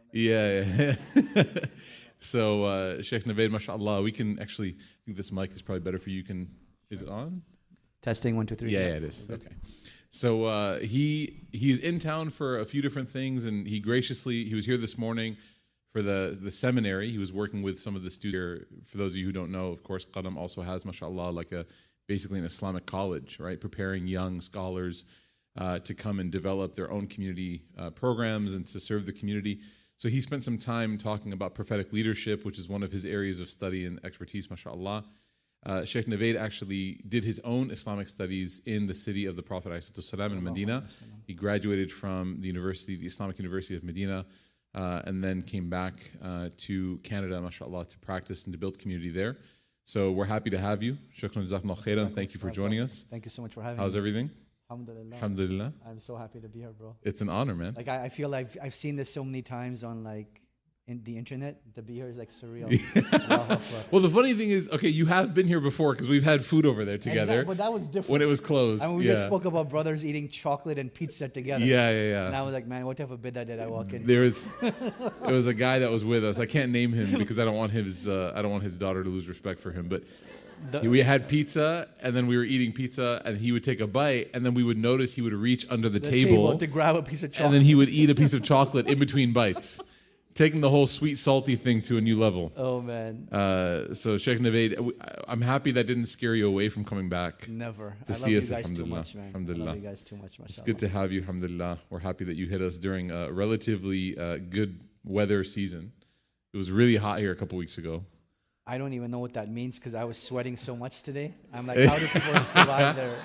Yeah. So, Sheikh Navaid, mashallah, we can actually, I think this mic is probably better for you. Is it on? Testing 1, 2, 3. Yeah, it is. Okay. So he's in town for a few different things, and he was here this morning for the seminary. He was working with some of the students. For those of you who don't know, of course, Qadam also has, mashallah, like basically an Islamic college, right? Preparing young scholars to come and develop their own community programs and to serve the community. So he spent some time talking about prophetic leadership, which is one of his areas of study and expertise, mashallah. Sheikh Navaid actually did his own Islamic studies in the city of the Prophet ﷺ in Medina. He graduated from the Islamic University of Medina, and then came back to Canada, mashallah, to practice and to build community there. So we're happy to have you. Shukran jazakumullah khairan. Thank you for joining us. Thank you so much for having me. How's everything? Alhamdulillah. Alhamdulillah. I'm so happy to be here, bro. It's an honor, man. Like I feel like I've seen this so many times on in the internet. To be here is like surreal. Well, the funny thing is, okay, you have been here before because we've had food over there together. Exactly, but that was different. When it was closed. I mean, we just spoke about brothers eating chocolate and pizza together. Yeah. And I was like, man, what type of bid'ah did I walk into? There was a guy that was with us. I can't name him because I don't want his daughter to lose respect for him. But we had pizza, and then we were eating pizza, and he would take a bite, and then we would notice he would reach under the table to grab a piece of chocolate. And then he would eat a piece of chocolate in between bites, taking the whole sweet, salty thing to a new level. Oh, man. So, Sheikh Navaid, I'm happy that didn't scare you away from coming back. Never. To I see love us, you guys too alhamdulillah. much, man. Alhamdulillah. I love you guys too much, mashallah. It's good to have you, alhamdulillah. We're happy that you hit us during a relatively good weather season. It was really hot here a couple weeks ago. I don't even know what that means because I was sweating so much today. I'm like, how do people survive there?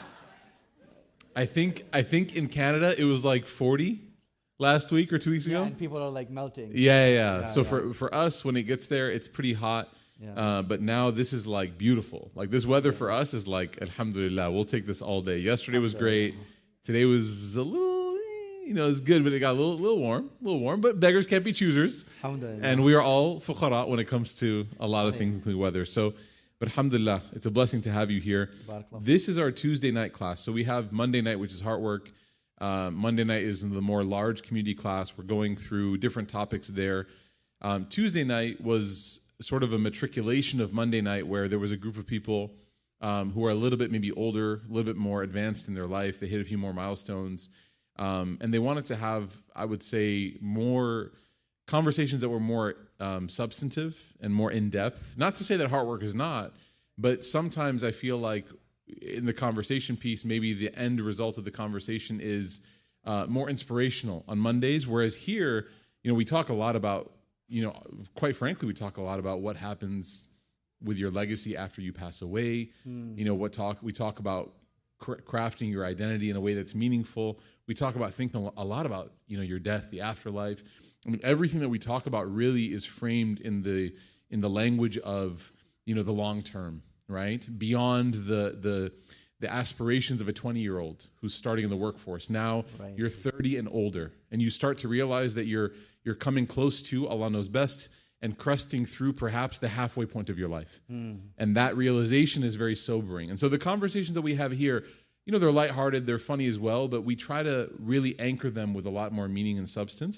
I think in Canada it was like 40 last week or 2 weeks ago. And people are like melting. Yeah. So for us, when it gets there, it's pretty hot. Yeah. But now this is like beautiful. Like this weather for us is like, alhamdulillah, we'll take this all day. Yesterday was great. Today was a little, it's good, but it got a little warm. But beggars can't be choosers. And we are all fuqara when it comes to a lot of things, including weather. So, but alhamdulillah, it's a blessing to have you here. This is our Tuesday night class. So we have Monday night, which is heart work. Monday night is the more large community class. We're going through different topics there. Tuesday night was sort of a matriculation of Monday night, where there was a group of people who are a little bit maybe older, a little bit more advanced in their life. They hit a few more milestones. And they wanted to have, I would say, more conversations that were more substantive and more in-depth. Not to say that heart work is not, but sometimes I feel like in the conversation piece, maybe the end result of the conversation is more inspirational on Mondays, whereas here, we talk a lot about, quite frankly, we talk a lot about what happens with your legacy after you pass away. We talk about crafting your identity in a way that's meaningful. We talk about thinking a lot about, your death, the afterlife. I mean, everything that we talk about really is framed in the language of, the long term, right? Beyond the aspirations of a 20-year-old who's starting in the workforce. Now you're 30 and older, and you start to realize that you're coming close to, Allah knows best, and cresting through perhaps the halfway point of your life. And that realization is very sobering. And so the conversations that we have here, they're lighthearted, they're funny as well, but we try to really anchor them with a lot more meaning and substance,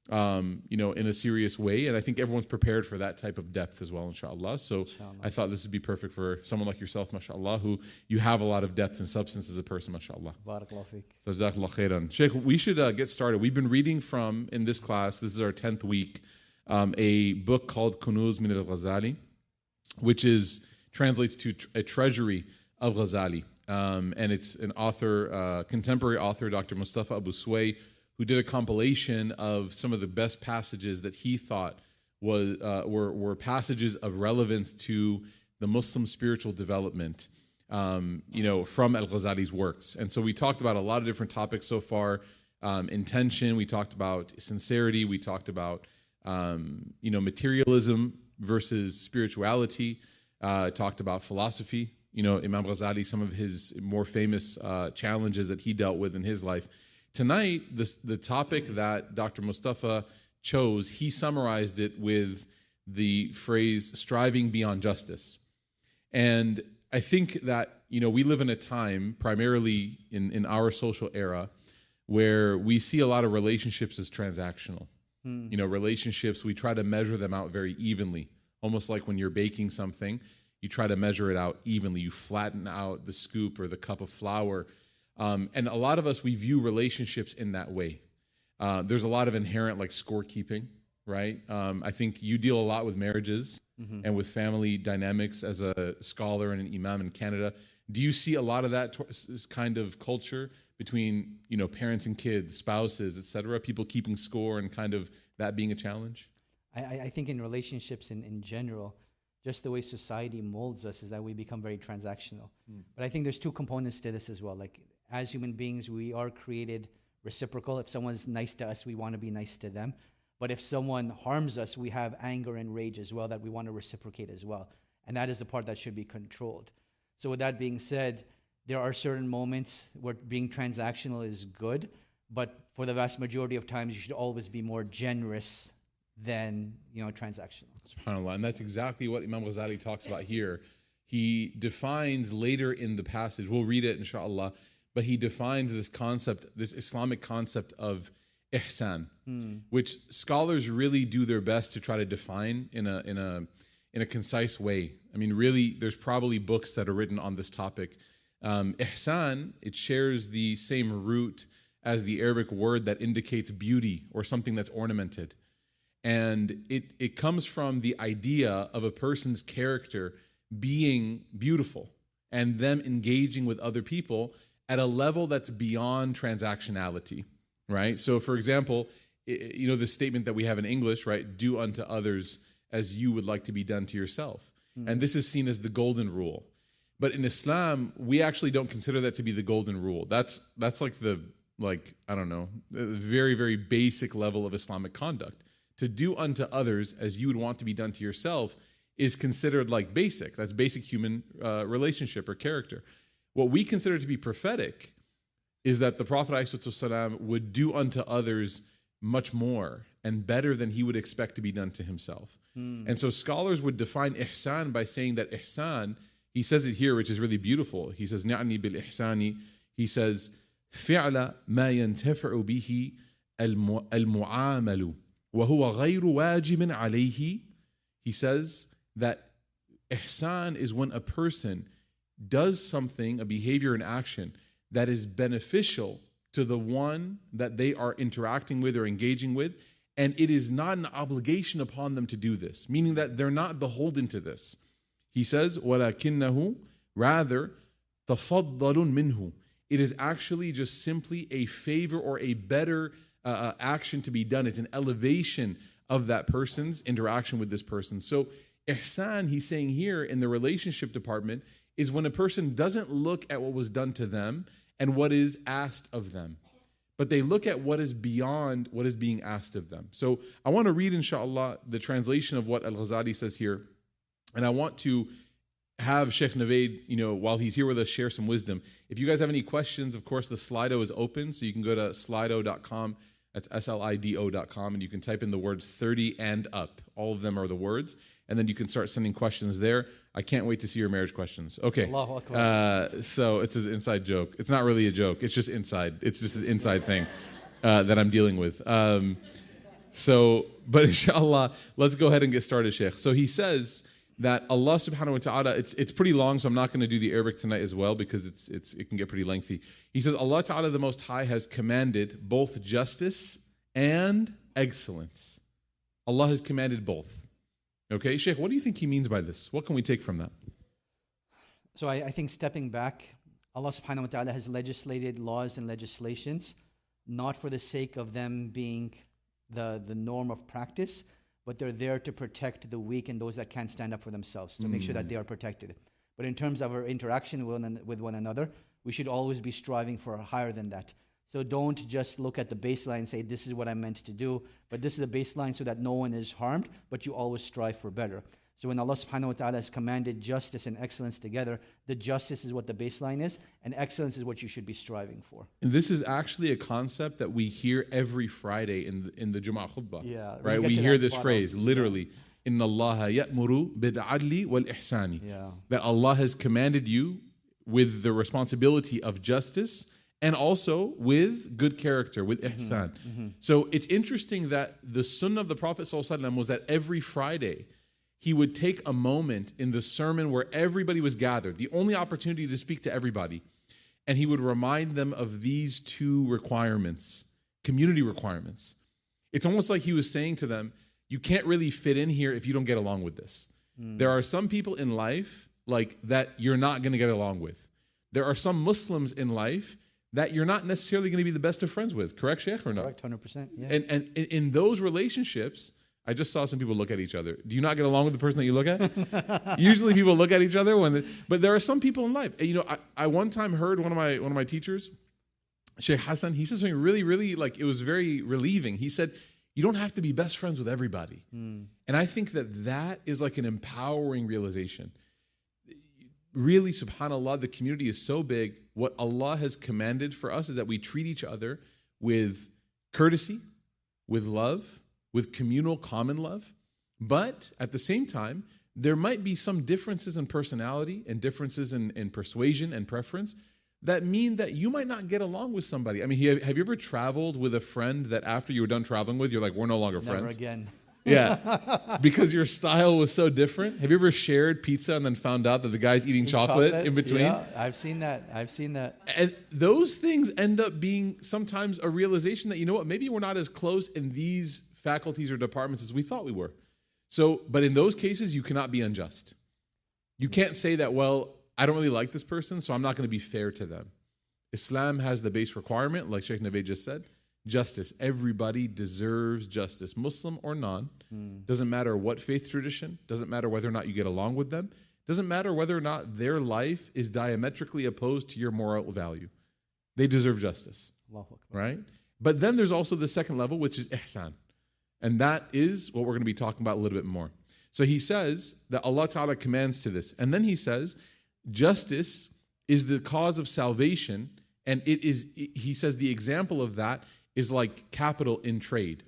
in a serious way. And I think everyone's prepared for that type of depth as well, inshallah. So I thought this would be perfect for someone like yourself, mashallah, who you have a lot of depth and substance as a person, mashallah. Barakallahu feek. So jazakallah khairan. Sheikh, we should get started. We've been reading from, in this class, this is our 10th week, a book called Kunuz min al-Ghazali, which translates to a treasury of Ghazali. And it's an author, contemporary author, Dr. Mustafa Abu Sway, who did a compilation of some of the best passages that he thought were passages of relevance to the Muslim spiritual development, from Al-Ghazali's works. And so we talked about a lot of different topics so far. Intention, we talked about sincerity, we talked about materialism versus spirituality, talked about philosophy. Imam Ghazali, some of his more famous challenges that he dealt with in his life. Tonight, the topic that Dr. Mustafa chose, he summarized it with the phrase, striving beyond justice. And I think that, we live in a time, primarily in our social era, where we see a lot of relationships as transactional. You know, relationships, we try to measure them out very evenly. Almost like when you're baking something, you try to measure it out evenly. You flatten out the scoop or the cup of flour. And a lot of us, we view relationships in that way. There's a lot of inherent like scorekeeping, right? I think you deal a lot with marriages and with family dynamics as a scholar and an imam in Canada. Do you see a lot of that kind of culture between, you know, parents and kids, spouses, et cetera, people keeping score and kind of that being a challenge? I think in relationships in general, just the way society molds us is that we become very transactional. But I think there's two components to this as well. Like as human beings, we are created reciprocal. If someone's nice to us, we want to be nice to them. But if someone harms us, we have anger and rage as well that we want to reciprocate as well. And that is the part that should be controlled. So with that being said, there are certain moments where being transactional is good, but for the vast majority of times, you should always be more generous than, you know, transactional. SubhanAllah. And that's exactly what Imam Ghazali talks about here. He defines later in the passage, we'll read it inshallah, but he defines this concept, this Islamic concept of ihsan, which scholars really do their best to try to define in a concise way. I mean, really, there's probably books that are written on this topic. Ihsan, it shares the same root as the Arabic word that indicates beauty or something that's ornamented. And it comes from the idea of a person's character being beautiful and them engaging with other people at a level that's beyond transactionality, right? So for example, you know, the statement that we have in English, right? Do unto others as you would like to be done to yourself. And this is seen as the golden rule. But in Islam, we actually don't consider that to be the golden rule. That's like I don't know, the very, very basic level of Islamic conduct. To do unto others as you would want to be done to yourself is considered like basic. That's basic human relationship or character. What we consider to be prophetic is that the Prophet ﷺ would do unto others much more and better than he would expect to be done to himself. And so scholars would define ihsan by saying that ihsan, he says it here, which is really beautiful. He says, نعني بالإحسان. He says, فعل ما ينتفع به المعامل وهو غير واجب عليه. He says that ihsan is when a person does something, a behavior, an action that is beneficial to the one that they are interacting with or engaging with, and it is not an obligation upon them to do this, meaning that they're not beholden to this. He says, وَلَكِنَّهُ rather تَفَضَّلٌ مِنْهُ. It is actually just simply a favor or a better action to be done. It's an elevation of that person's interaction with this person. So ihsan, he's saying here in the relationship department, is when a person doesn't look at what was done to them and what is asked of them, but they look at what is beyond what is being asked of them. So I want to read, inshallah, the translation of what Al-Ghazali says here. And I want to have Sheikh Navaid, you know, while he's here with us, share some wisdom. If you guys have any questions, of course, the Slido is open. So you can go to slido.com. That's SLIDO.com. And you can type in the words 30 and up. All of them are the words. And then you can start sending questions there. I can't wait to see your marriage questions. Okay. Allahu Akbar. So it's an inside joke. It's not really a joke. It's just inside. It's just an inside thing that I'm dealing with. But inshallah, let's go ahead and get started, Sheikh. So he says that Allah subhanahu wa ta'ala, it's pretty long, so I'm not going to do the Arabic tonight as well because it can get pretty lengthy. He says, Allah ta'ala the Most High has commanded both justice and excellence. Allah has commanded both. Okay, Sheikh, what do you think he means by this? What can we take from that? So I think stepping back, Allah subhanahu wa ta'ala has legislated laws and legislations, not for the sake of them being the norm of practice, but they're there to protect the weak and those that can't stand up for themselves, to make sure that they are protected. But in terms of our interaction with one another, we should always be striving for higher than that. So don't just look at the baseline and say, this is what I'm meant to do, but this is the baseline so that no one is harmed, but you always strive for better. So when Allah subhanahu wa ta'ala has commanded justice and excellence together, the justice is what the baseline is, and excellence is what you should be striving for. And this is actually a concept that we hear every Friday in the Jum'ah khutbah. Yeah, right? We hear this phrase, literally, إِنَّ اللَّهَ يَأْمُرُ بِالْعَدْلِ وَالْإِحْسَانِ. Yeah. That Allah has commanded you with the responsibility of justice and also with good character, with ihsan. So it's interesting that the sunnah of the Prophet ﷺ was that every Friday he would take a moment in the sermon where everybody was gathered, the only opportunity to speak to everybody, and he would remind them of these two requirements, community requirements. It's almost like he was saying to them, you can't really fit in here if you don't get along with this. There are some people in life like that you're not going to get along with. There are some Muslims in life that you're not necessarily going to be the best of friends with. Correct, Sheikh, or no? Correct, 100%. Yeah. And in those relationships, I just saw some people look at each other. Do you not get along with the person that you look at? Usually people look at each other but there are some people in life. You know, I one time heard one of my teachers, Sheikh Hassan, he said something really, really, like, it was very relieving. He said, you don't have to be best friends with everybody. And I think that is like an empowering realization. Really, subhanAllah, the community is so big. What Allah has commanded for us is that we treat each other with courtesy, with love, with communal common love. But at the same time, there might be some differences in personality and differences in persuasion and preference that mean that you might not get along with somebody. I mean, have you ever traveled with a friend that after you were done traveling with, you're like, we're no longer friends? Never again. Yeah, because your style was so different. Have you ever shared pizza and then found out that the guy's eating chocolate in between? Yeah, I've seen that. And those things end up being sometimes a realization that, you know what, maybe we're not as close in these faculties or departments as we thought we were. So, but in those cases, you cannot be unjust. You can't say that, well, I don't really like this person, so I'm not going to be fair to them. Islam has the base requirement, like Sheikh Navaid just said, justice. Everybody deserves justice, Muslim or non. Doesn't matter what faith tradition, doesn't matter whether or not you get along with them, doesn't matter whether or not their life is diametrically opposed to your moral value. They deserve justice, right? But then there's also the second level, which is ihsan. And that is what we're going to be talking about a little bit more. So he says that Allah Ta'ala commands to this. And then he says, justice is the cause of salvation. And he says the example of that is like capital in trade.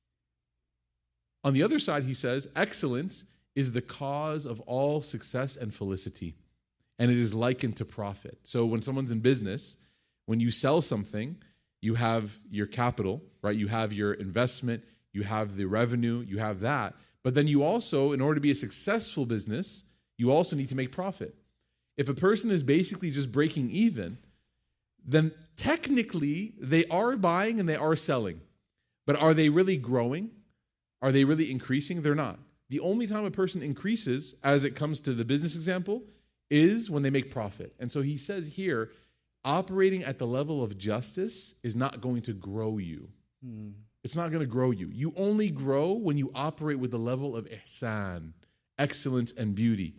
On the other side, he says, excellence is the cause of all success and felicity. And it is likened to profit. So when someone's in business, when you sell something, you have your capital, right? You have your investment, you have the revenue, you have that. But then you also, in order to be a successful business, you also need to make profit. If a person is basically just breaking even, then technically they are buying and they are selling. But are they really growing? Are they really increasing? They're not. The only time a person increases, as it comes to the business example, is when they make profit. And so he says here, operating at the level of justice is not going to grow you. It's not going to grow you. You only grow when you operate with the level of ihsan, excellence and beauty.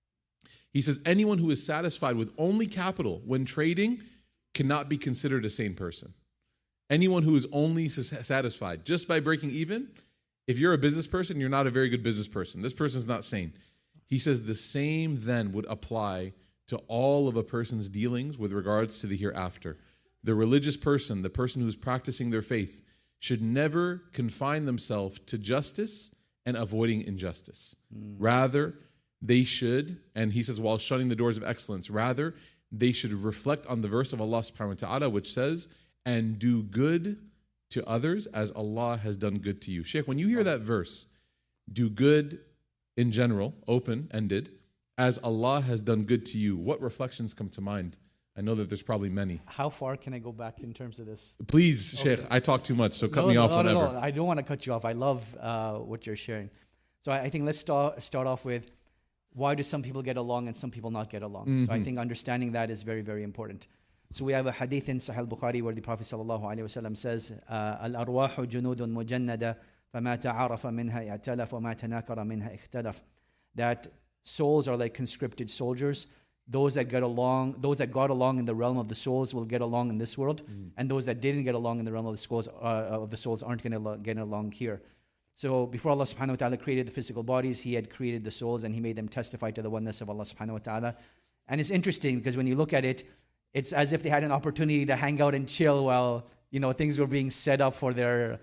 He says anyone who is satisfied with only capital when trading cannot be considered a sane person. Anyone who is only satisfied just by breaking even, if you're a business person, you're not a very good business person. This person's not sane. He says the same then would apply to all of a person's dealings with regards to the hereafter. The religious person, the person who's practicing their faith, should never confine themselves to justice and avoiding injustice. Rather, they should, and he says, while shutting the doors of excellence, rather, they should reflect on the verse of Allah subhanahu wa ta'ala, which says, and do good to others as Allah has done good to you. Sheikh, when you hear that verse, do good in general, open-ended, as Allah has done good to you, what reflections come to mind? I know that there's probably many. How far can I go back in terms of this? Please, Sheikh, I talk too much, so cut me off whenever. No, I don't want to cut you off. I love what you're sharing. So I think let's start off with, why do some people get along and some people not get along? So I think understanding that is very, very important. So we have a hadith in Sahih al-Bukhari where the Prophet ﷺ says, Al-arwahu junudun mujannada, فَمَا تَعَرَفَ مِنْهَا اِعْتَلَفَ وَمَا تَنَاكَرَ مِنْهَا اِخْتَلَفَ. That souls are like conscripted soldiers. Those that got along in the realm of the souls will get along in this world, and those that didn't get along in the realm of the souls aren't going to get along here. So before Allah subhanahu wa ta'ala created the physical bodies, He had created the souls and He made them testify to the oneness of Allah subhanahu wa ta'ala. And it's interesting because when you look at it, it's as if they had an opportunity to hang out and chill while things were being set up for their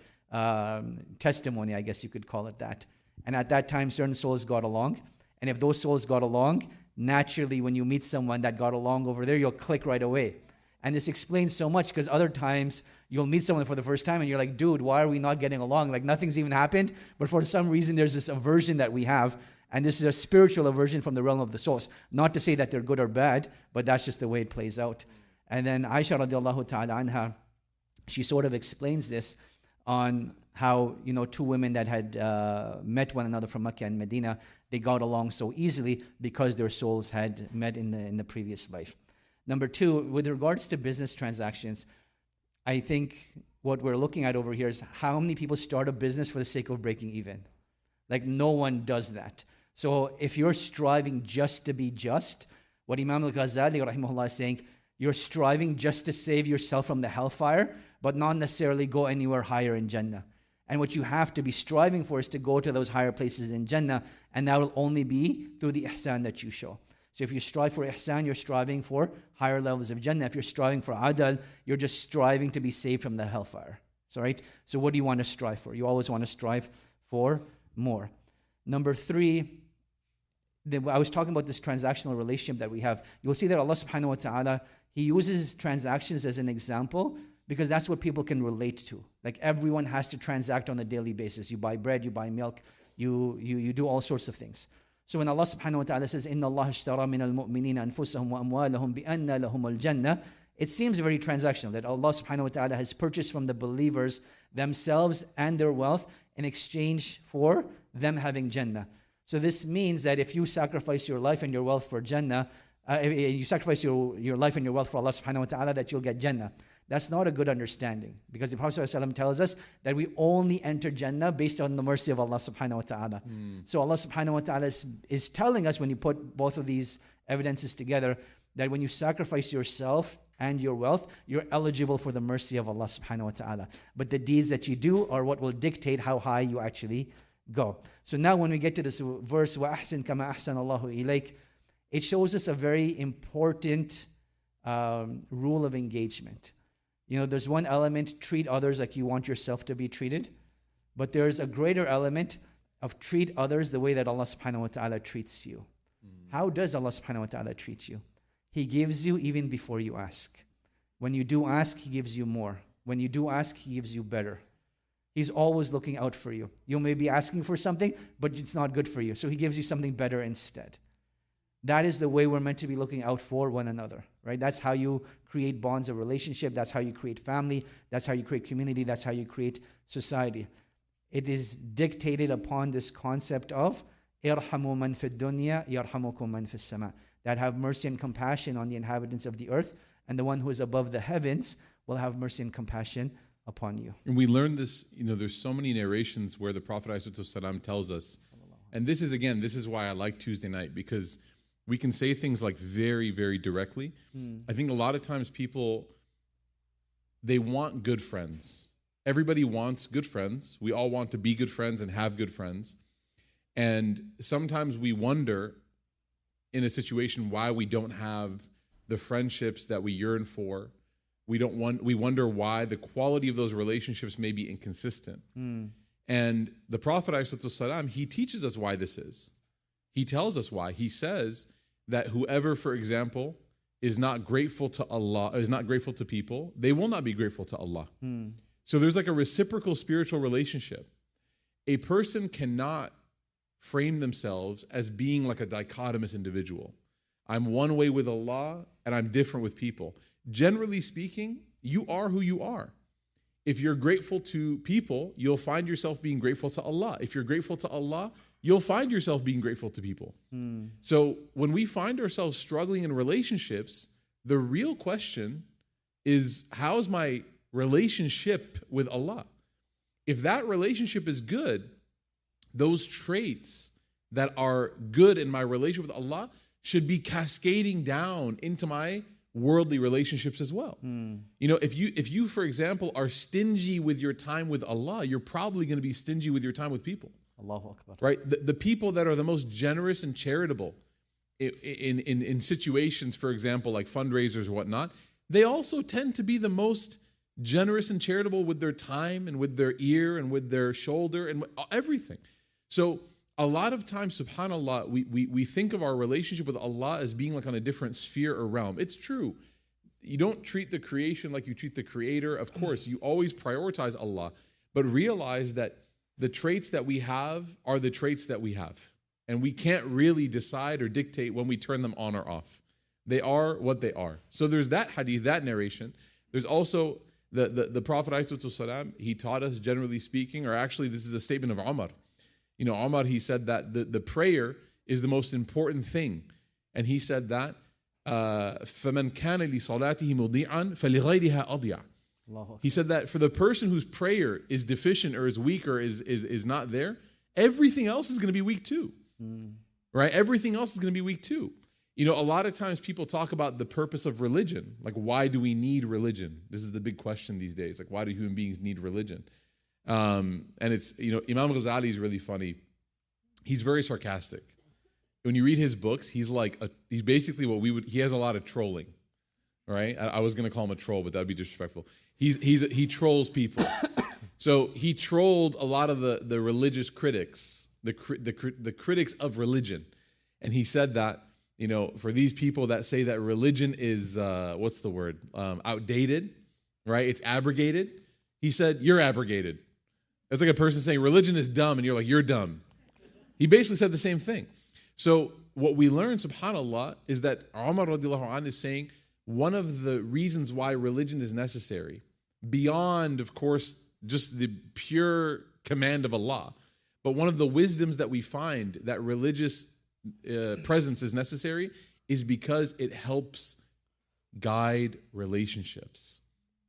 testimony, I guess you could call it that. And at that time, certain souls got along. And if those souls got along, naturally, when you meet someone that got along over there, you'll click right away. And this explains so much, because other times you'll meet someone for the first time and you're like, dude, why are we not getting along? Like nothing's even happened. But for some reason, there's this aversion that we have. And this is a spiritual aversion from the realm of the souls. Not to say that they're good or bad, but that's just the way it plays out. And then Aisha radiallahu ta'ala anha, she sort of explains this on how, two women that had met one another from Mecca and Medina, they got along so easily because their souls had met in the previous life. Number two, with regards to business transactions, I think what we're looking at over here is how many people start a business for the sake of breaking even. Like no one does that. So if you're striving just to be just, what Imam al-Ghazali rahimahullah is saying, you're striving just to save yourself from the hellfire, but not necessarily go anywhere higher in Jannah. And what you have to be striving for is to go to those higher places in Jannah, and that will only be through the ihsan that you show. So if you strive for ihsan, you're striving for higher levels of Jannah. If you're striving for adal, you're just striving to be saved from the hellfire. So, right? So what do you want to strive for? You always want to strive for more. Number three, I was talking about this transactional relationship that we have. You'll see that Allah subhanahu wa ta'ala, He uses transactions as an example because that's what people can relate to. Like everyone has to transact on a daily basis. You buy bread, you buy milk, you do all sorts of things. So when Allah subhanahu wa ta'ala says, إِنَّ اللَّهَ اشْتَرَى مِنَ الْمُؤْمِنِينَ أَنفُسَهُمْ وَأَمْوَالَهُمْ بِأَنَّ لَهُمُ الْجَنَّةِ, it seems very transactional that Allah subhanahu wa ta'ala has purchased from the believers themselves and their wealth in exchange for them having Jannah. So this means that if you sacrifice your life and your wealth for Jannah, you sacrifice your life and your wealth for Allah subhanahu wa ta'ala, that you'll get Jannah. That's not a good understanding, because the Prophet ﷺ tells us that we only enter Jannah based on the mercy of Allah subhanahu wa ta'ala. So Allah subhanahu wa ta'ala is telling us, when you put both of these evidences together, that when you sacrifice yourself and your wealth, you're eligible for the mercy of Allah subhanahu wa ta'ala. But the deeds that you do are what will dictate how high you actually go. So now when we get to this verse, وَأَحْسِنْ كَمَا أَحْسَنَ اللَّهُ إِلَيْكَ, it shows us a very important rule of engagement. There's one element, treat others like you want yourself to be treated. But there's a greater element of treat others the way that Allah subhanahu wa ta'ala treats you. How does Allah subhanahu wa ta'ala treat you? He gives you even before you ask. When you do ask, He gives you more. When you do ask, He gives you better. He's always looking out for you. You may be asking for something, but it's not good for you. So He gives you something better instead. That is the way we're meant to be looking out for one another, right? That's how you create bonds of relationship. That's how you create family. That's how you create community. That's how you create society. It is dictated upon this concept of irhamu man fid dunya yarhamukum man fis sama. That have mercy and compassion on the inhabitants of the earth, and the one who is above the heavens will have mercy and compassion upon you. And we learn this, there's so many narrations where the Prophet ﷺ tells us, and this is why I like Tuesday night, because we can say things like very, very directly. I think a lot of times people, they want good friends. Everybody wants good friends. We all want to be good friends and have good friends. And sometimes we wonder in a situation why we don't have the friendships that we yearn for. We wonder why the quality of those relationships may be inconsistent. And the Prophet ﷺ, he teaches us why this is. He tells us why. He says that whoever, for example, is not grateful to Allah, is not grateful to people, they will not be grateful to Allah. So there's like a reciprocal spiritual relationship. A person cannot frame themselves as being like a dichotomous individual. I'm one way with Allah and I'm different with people. Generally speaking, you are who you are. If you're grateful to people, you'll find yourself being grateful to Allah. If you're grateful to Allah, you'll find yourself being grateful to people. So when we find ourselves struggling in relationships, the real question is, how's my relationship with Allah? If that relationship is good, those traits that are good in my relationship with Allah should be cascading down into my worldly relationships as well. If you, for example, are stingy with your time with Allah, you're probably going to be stingy with your time with people. Allahu Akbar. Right? The people that are the most generous and charitable in situations, for example, like fundraisers or whatnot, they also tend to be the most generous and charitable with their time and with their ear and with their shoulder and everything. So a lot of times, subhanAllah, we think of our relationship with Allah as being like on a different sphere or realm. It's true. you don't treat the creation like you treat the creator. Of course, you always prioritize Allah, but realize that the traits that we have are the traits that we have. And we can't really decide or dictate when we turn them on or off. They are what they are. So there's that hadith, that narration. There's also the Prophet ﷺ, he taught us, generally speaking, or actually this is a statement of Umar. You know, Umar, he said that the prayer is the most important thing. And he said that, فَمَنْ كَانَ لِصَلَاتِهِ مُضِيعًا فَلِغَيْرِهَا أَضِيعًا. He said that for the person whose prayer is deficient or is weak or is not there, everything else is going to be weak too. Right? Everything else is going to be weak too. You know, a lot of times people talk about the purpose of religion. Like, why do we need religion? This is the big question these days. Like, why do human beings need religion? And it's, you know, Imam Ghazali is really funny. He's very sarcastic. When you read his books, he's basically he has a lot of trolling, right? I was going to call him a troll, but that would be disrespectful. He trolls people. So he trolled a lot of the religious critics, the critics of religion. And he said that, you know, for these people that say that religion is, what's the word? Outdated, right? It's abrogated. He said, you're abrogated. That's like a person saying religion is dumb and you're like, you're dumb. He basically said the same thing. So what we learn, subhanAllah, is that Umar radiallahu anh is saying one of the reasons why religion is necessary, beyond, of course, just the pure command of Allah, but one of the wisdoms that we find that religious presence is necessary is because it helps guide relationships.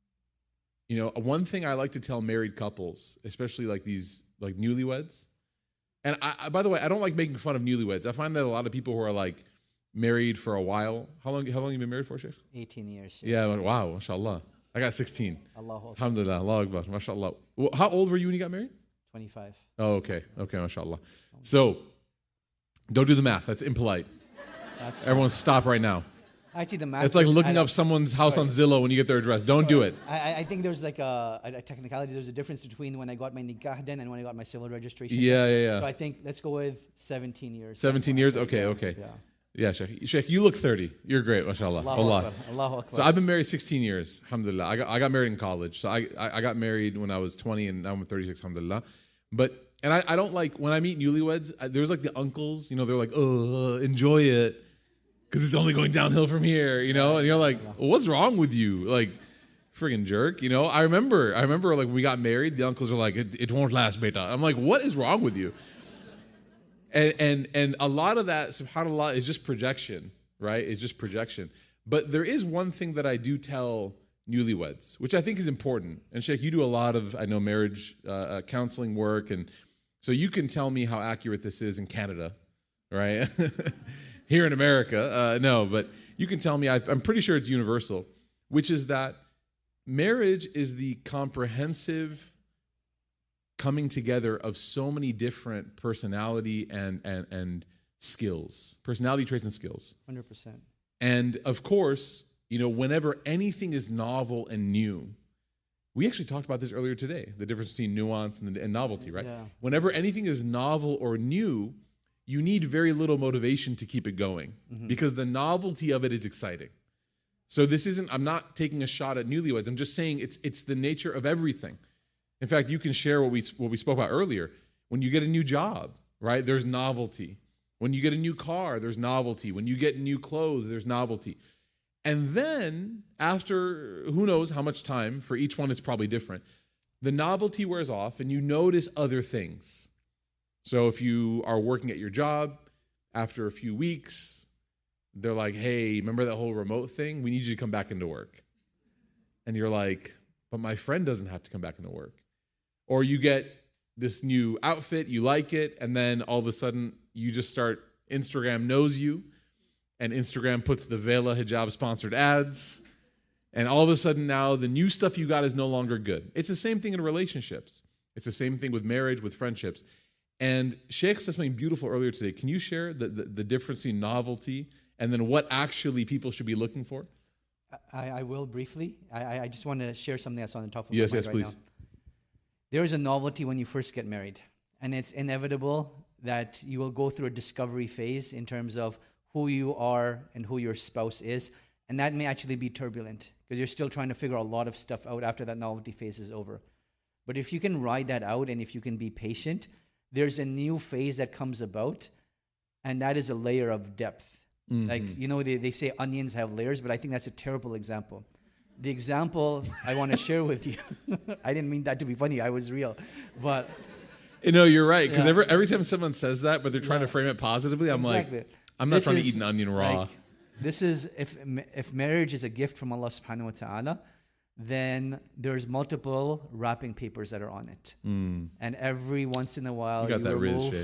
You know, one thing I like to tell married couples, especially like these like newlyweds, and I by the way, I don't like making fun of newlyweds. I find that a lot of people who are like married for a while. How long have you been married for, Sheikh? 18 years. Yeah, wow, mashallah. I got 16. Allahu Akbar. Alhamdulillah, Allahu Akbar, mashallah. Well, how old were you when you got married? 25. Oh, okay, mashallah. So, don't do the math. That's impolite. Everyone stop right now. Actually, the math. It's like looking up someone's house on Zillow when you get their address. Don't do it. I think there's like a technicality. There's a difference between when I got my nikah then and when I got my civil registration. Yeah. So I think let's go with 17 years. 17 years? Okay. Yeah, Sheikh. Sheikh, you look 30. You're great, mashallah. Allahu Akbar. So I've been married 16 years, alhamdulillah. I got married in college. So I got married when I was 20 and now I'm 36, alhamdulillah. And I don't like, when I meet newlyweds, there's like the uncles, you know, they're like, oh, enjoy it. Because it's only going downhill from here, you know? And you're like, well, what's wrong with you? Like, friggin' jerk, you know? I remember like when we got married, the uncles are like, it won't last, beta. I'm like, what is wrong with you? And a lot of that, subhanAllah, is just projection, right? It's just projection. But there is one thing that I do tell newlyweds, which I think is important. And Sheikh, you do a lot of, I know, marriage counseling work. And so you can tell me how accurate this is in Canada, right? Here in America, no, but you can tell me, I'm pretty sure it's universal, which is that marriage is the comprehensive coming together of so many different personality and skills, personality traits and skills. 100%. And of course, you know, whenever anything is novel and new, we actually talked about this earlier today, the difference between nuance and novelty, right? Yeah. Whenever anything is novel or new, you need very little motivation to keep it going because the novelty of it is exciting. So this isn't, I'm not taking a shot at newlyweds. I'm just saying it's the nature of everything. In fact, you can share what we spoke about earlier. When you get a new job, right, there's novelty. When you get a new car, there's novelty. When you get new clothes, there's novelty. And then after who knows how much time, for each one it's probably different, the novelty wears off and you notice other things. So if you are working at your job, after a few weeks, they're like, hey, remember that whole remote thing? We need you to come back into work. And you're like, but my friend doesn't have to come back into work. Or you get this new outfit, you like it, and then all of a sudden you just start, Instagram knows you, and Instagram puts the Vela hijab sponsored ads, and all of a sudden now the new stuff you got is no longer good. It's the same thing in relationships. It's the same thing with marriage, with friendships. And Sheikh said something beautiful earlier today. Can you share the difference between novelty and then what actually people should be looking for? I will briefly. I just want to share something that's on the top of my mind right please. now. There is a novelty when you first get married. And it's inevitable that you will go through a discovery phase in terms of who you are and who your spouse is. And that may actually be turbulent because you're still trying to figure a lot of stuff out after that novelty phase is over. But if you can ride that out and if you can be patient, there's a new phase that comes about, and that is a layer of depth. Like, they say onions have layers, but I think that's a terrible example. The example I want to share with you, I didn't mean that to be funny, I was real. But no, you're right. Because every time someone says that, but they're trying to frame it positively, I'm like, I'm not trying to eat an onion raw. Like, this is, if marriage is a gift from Allah subhanahu wa ta'ala, then there's multiple wrapping papers that are on it. And every once in a while, you got that remove,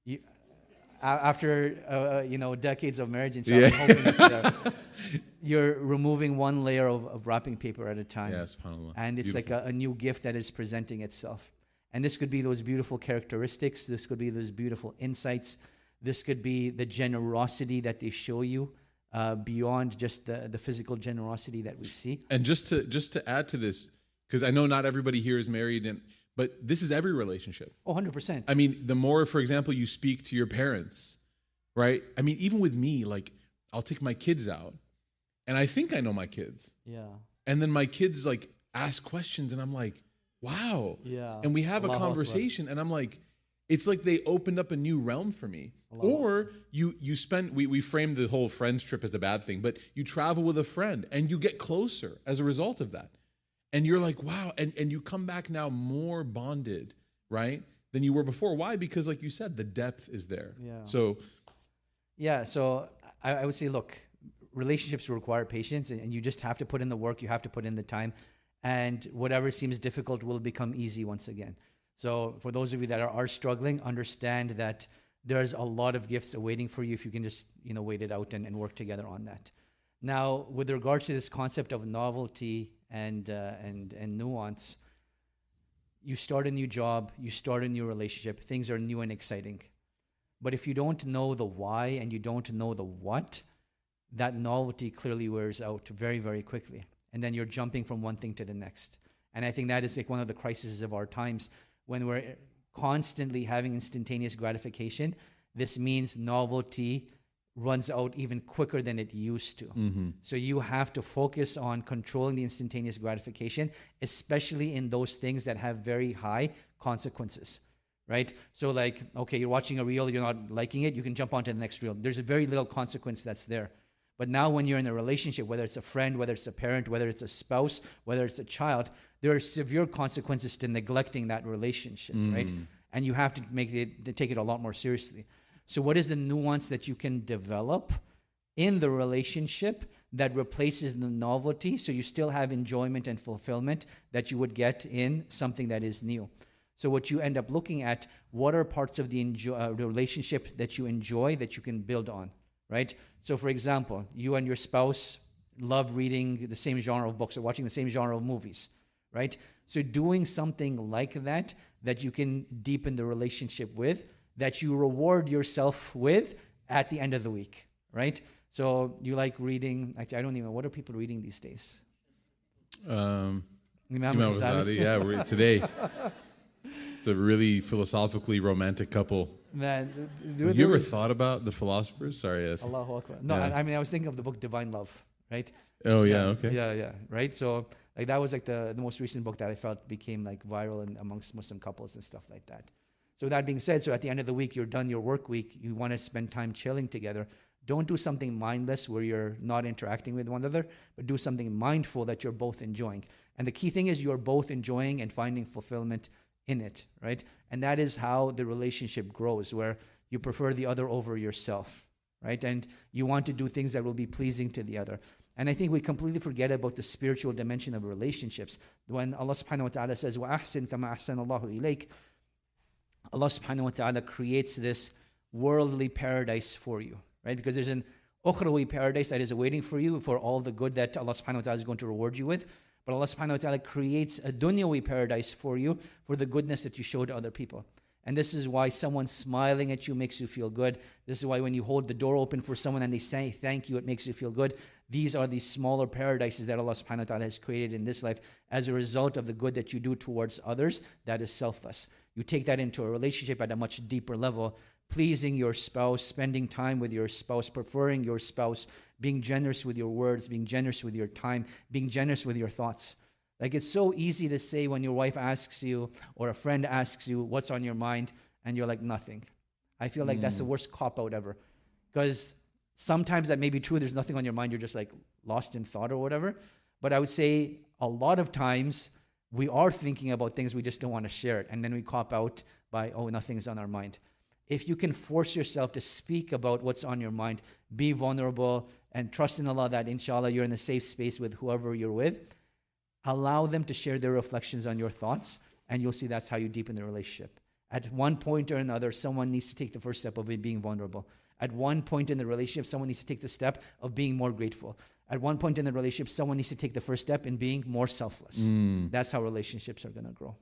after decades of marriage, inshallah, I'm hoping it's, you're removing one layer of wrapping paper at a time. Yeah, subhanAllah. And it's Beautiful. like a new gift that is presenting itself. And this could be those beautiful characteristics. This could be those beautiful insights. This could be the generosity that they show you beyond just the physical generosity that we see. And just to add to this, because I know not everybody here is married, but this is every relationship. Oh, 100%. I mean, the more, for example, you speak to your parents, right? I mean, even with me, like, I'll take my kids out, and I think I know my kids. Yeah. And then my kids, like, ask questions, and I'm like, wow. Yeah. And we have Allahu a conversation, and I'm like, it's like they opened up a new realm for me. Or you spend, we framed the whole friends trip as a bad thing, but you travel with a friend, and you get closer as a result of that. And you're like, wow. And you come back now more bonded, right, than you were before. Why? Because, like you said, the depth is there. Yeah. So I would say, look, relationships require patience, and you just have to put in the work. You have to put in the time. And whatever seems difficult will become easy once again. So for those of you that are struggling, understand that there's a lot of gifts awaiting for you if you can just, wait it out and work together on that. Now, with regards to this concept of novelty and nuance, you start a new job, you start a new relationship, things are new and exciting. But if you don't know the why and you don't know the what, that novelty clearly wears out very, very quickly. And then you're jumping from one thing to the next. And I think that is like one of the crises of our times when we're constantly having instantaneous gratification. This means novelty runs out even quicker than it used to. So you have to focus on controlling the instantaneous gratification, especially in those things that have very high consequences, right? So like, okay, you're watching a reel, you're not liking it, you can jump onto the next reel. There's a very little consequence that's there. But now when you're in a relationship, whether it's a friend, whether it's a parent, whether it's a spouse, whether it's a child, there are severe consequences to neglecting that relationship, right? And you have to take it a lot more seriously. So what is the nuance that you can develop in the relationship that replaces the novelty so you still have enjoyment and fulfillment that you would get in something that is new? So what you end up looking at, what are parts of the relationship that you enjoy that you can build on, right? So for example, you and your spouse love reading the same genre of books or watching the same genre of movies, right? So doing something like that you can deepen the relationship with, that you reward yourself with at the end of the week, right? So you like reading, actually I don't even know, what are people reading these days? Imam Ghazali, yeah, today. It's a really philosophically romantic couple. Man, have you ever thought about the philosophers? Sorry, yes. Allahu Akbar. No, yeah. I was thinking of the book Divine Love, right? Oh, yeah, okay. Yeah, right? So like that was like the most recent book that I felt became like viral amongst Muslim couples and stuff like that. So that being said, so at the end of the week, you're done your work week, you want to spend time chilling together. Don't do something mindless where you're not interacting with one another, but do something mindful that you're both enjoying. And the key thing is you're both enjoying and finding fulfillment in it, right? And that is how the relationship grows, where you prefer the other over yourself, right? And you want to do things that will be pleasing to the other. And I think we completely forget about the spiritual dimension of relationships. When Allah subhanahu wa ta'ala says, وَأَحْسِنْ كَمَا أَحْسَنَ اللَّهُ إِلَيْكَ, Allah subhanahu wa ta'ala creates this worldly paradise for you, right? Because there's an ukhrawi paradise that is waiting for you for all the good that Allah subhanahu wa ta'ala is going to reward you with. But Allah subhanahu wa ta'ala creates a dunyawi paradise for you for the goodness that you show to other people. And this is why someone smiling at you makes you feel good. This is why when you hold the door open for someone and they say thank you, it makes you feel good. These are these smaller paradises that Allah subhanahu wa ta'ala has created in this life as a result of the good that you do towards others that is selfless. You take that into a relationship at a much deeper level, pleasing your spouse, spending time with your spouse, preferring your spouse, being generous with your words, being generous with your time, being generous with your thoughts. Like, it's so easy to say when your wife asks you or a friend asks you what's on your mind, and you're like, nothing. I feel like that's the worst cop-out ever. Because sometimes that may be true, there's nothing on your mind, you're just like lost in thought or whatever. But I would say a lot of times we are thinking about things, we just don't want to share it. And then we cop out by, oh, nothing's on our mind. If you can force yourself to speak about what's on your mind, be vulnerable, and trust in Allah that inshallah you're in a safe space with whoever you're with, allow them to share their reflections on your thoughts, and you'll see that's how you deepen the relationship. At one point or another, someone needs to take the first step of being vulnerable. At one point in the relationship, someone needs to take the step of being more grateful. At one point in the relationship, someone needs to take the first step in being more selfless. That's how relationships are going to grow.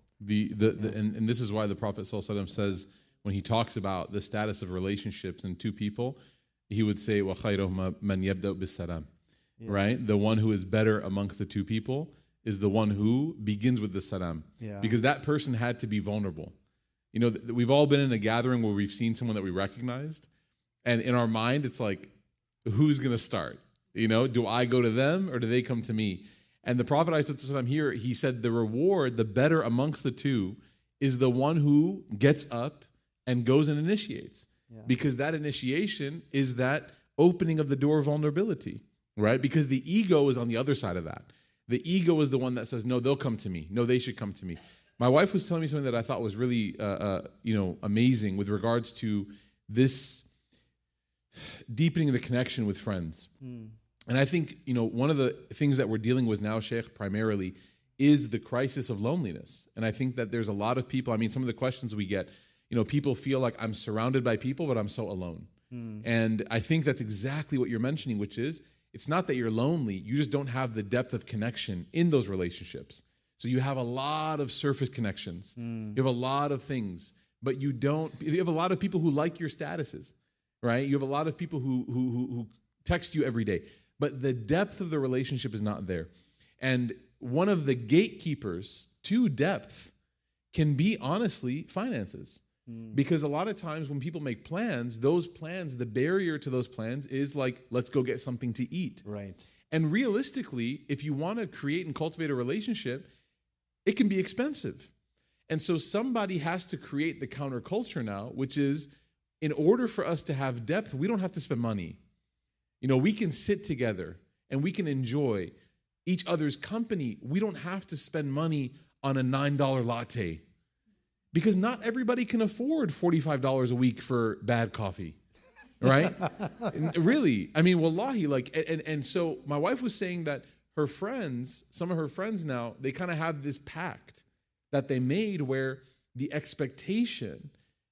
And this is why the Prophet ﷺ says, when he talks about the status of relationships in two people, he would say, وَخَيْرُهُمَا مَنْ يَبْدَأُ بِالسَّلَامِ. Right? The one who is better amongst the two people is the one who begins with the salam. Because that person had to be vulnerable. You know, we've all been in a gathering where we've seen someone that we recognized, and in our mind, it's like, who's going to start? You know, do I go to them or do they come to me? And the Prophet ﷺ here, he said the reward, the better amongst the two, is the one who gets up and goes and initiates. Because that initiation is that opening of the door of vulnerability, right? Because the ego is on the other side of that. The ego is the one that says, no, they'll come to me. No, they should come to me. My wife was telling me something that I thought was really, amazing with regards to this deepening the connection with friends. And I think, one of the things that we're dealing with now, Sheikh, primarily, is the crisis of loneliness. And I think that there's a lot of people, some of the questions we get, people feel like I'm surrounded by people, but I'm so alone. And I think that's exactly what you're mentioning, which is, it's not that you're lonely, you just don't have the depth of connection in those relationships. So you have a lot of surface connections. You have a lot of things, but you have a lot of people who like your statuses, right? You have a lot of people who text you every day, but the depth of the relationship is not there. And one of the gatekeepers to depth can be, honestly, finances. Because a lot of times when people make plans, the barrier to those plans is like, let's go get something to eat. Right. And realistically, if you want to create and cultivate a relationship, it can be expensive. And so somebody has to create the counterculture now, which is, in order for us to have depth, we don't have to spend money. We can sit together and we can enjoy each other's company. We don't have to spend money on a $9 latte. Because not everybody can afford $45 a week for bad coffee, right? Really, wallahi, and so my wife was saying that her friends, some of her friends now, they kind of have this pact that they made where the expectation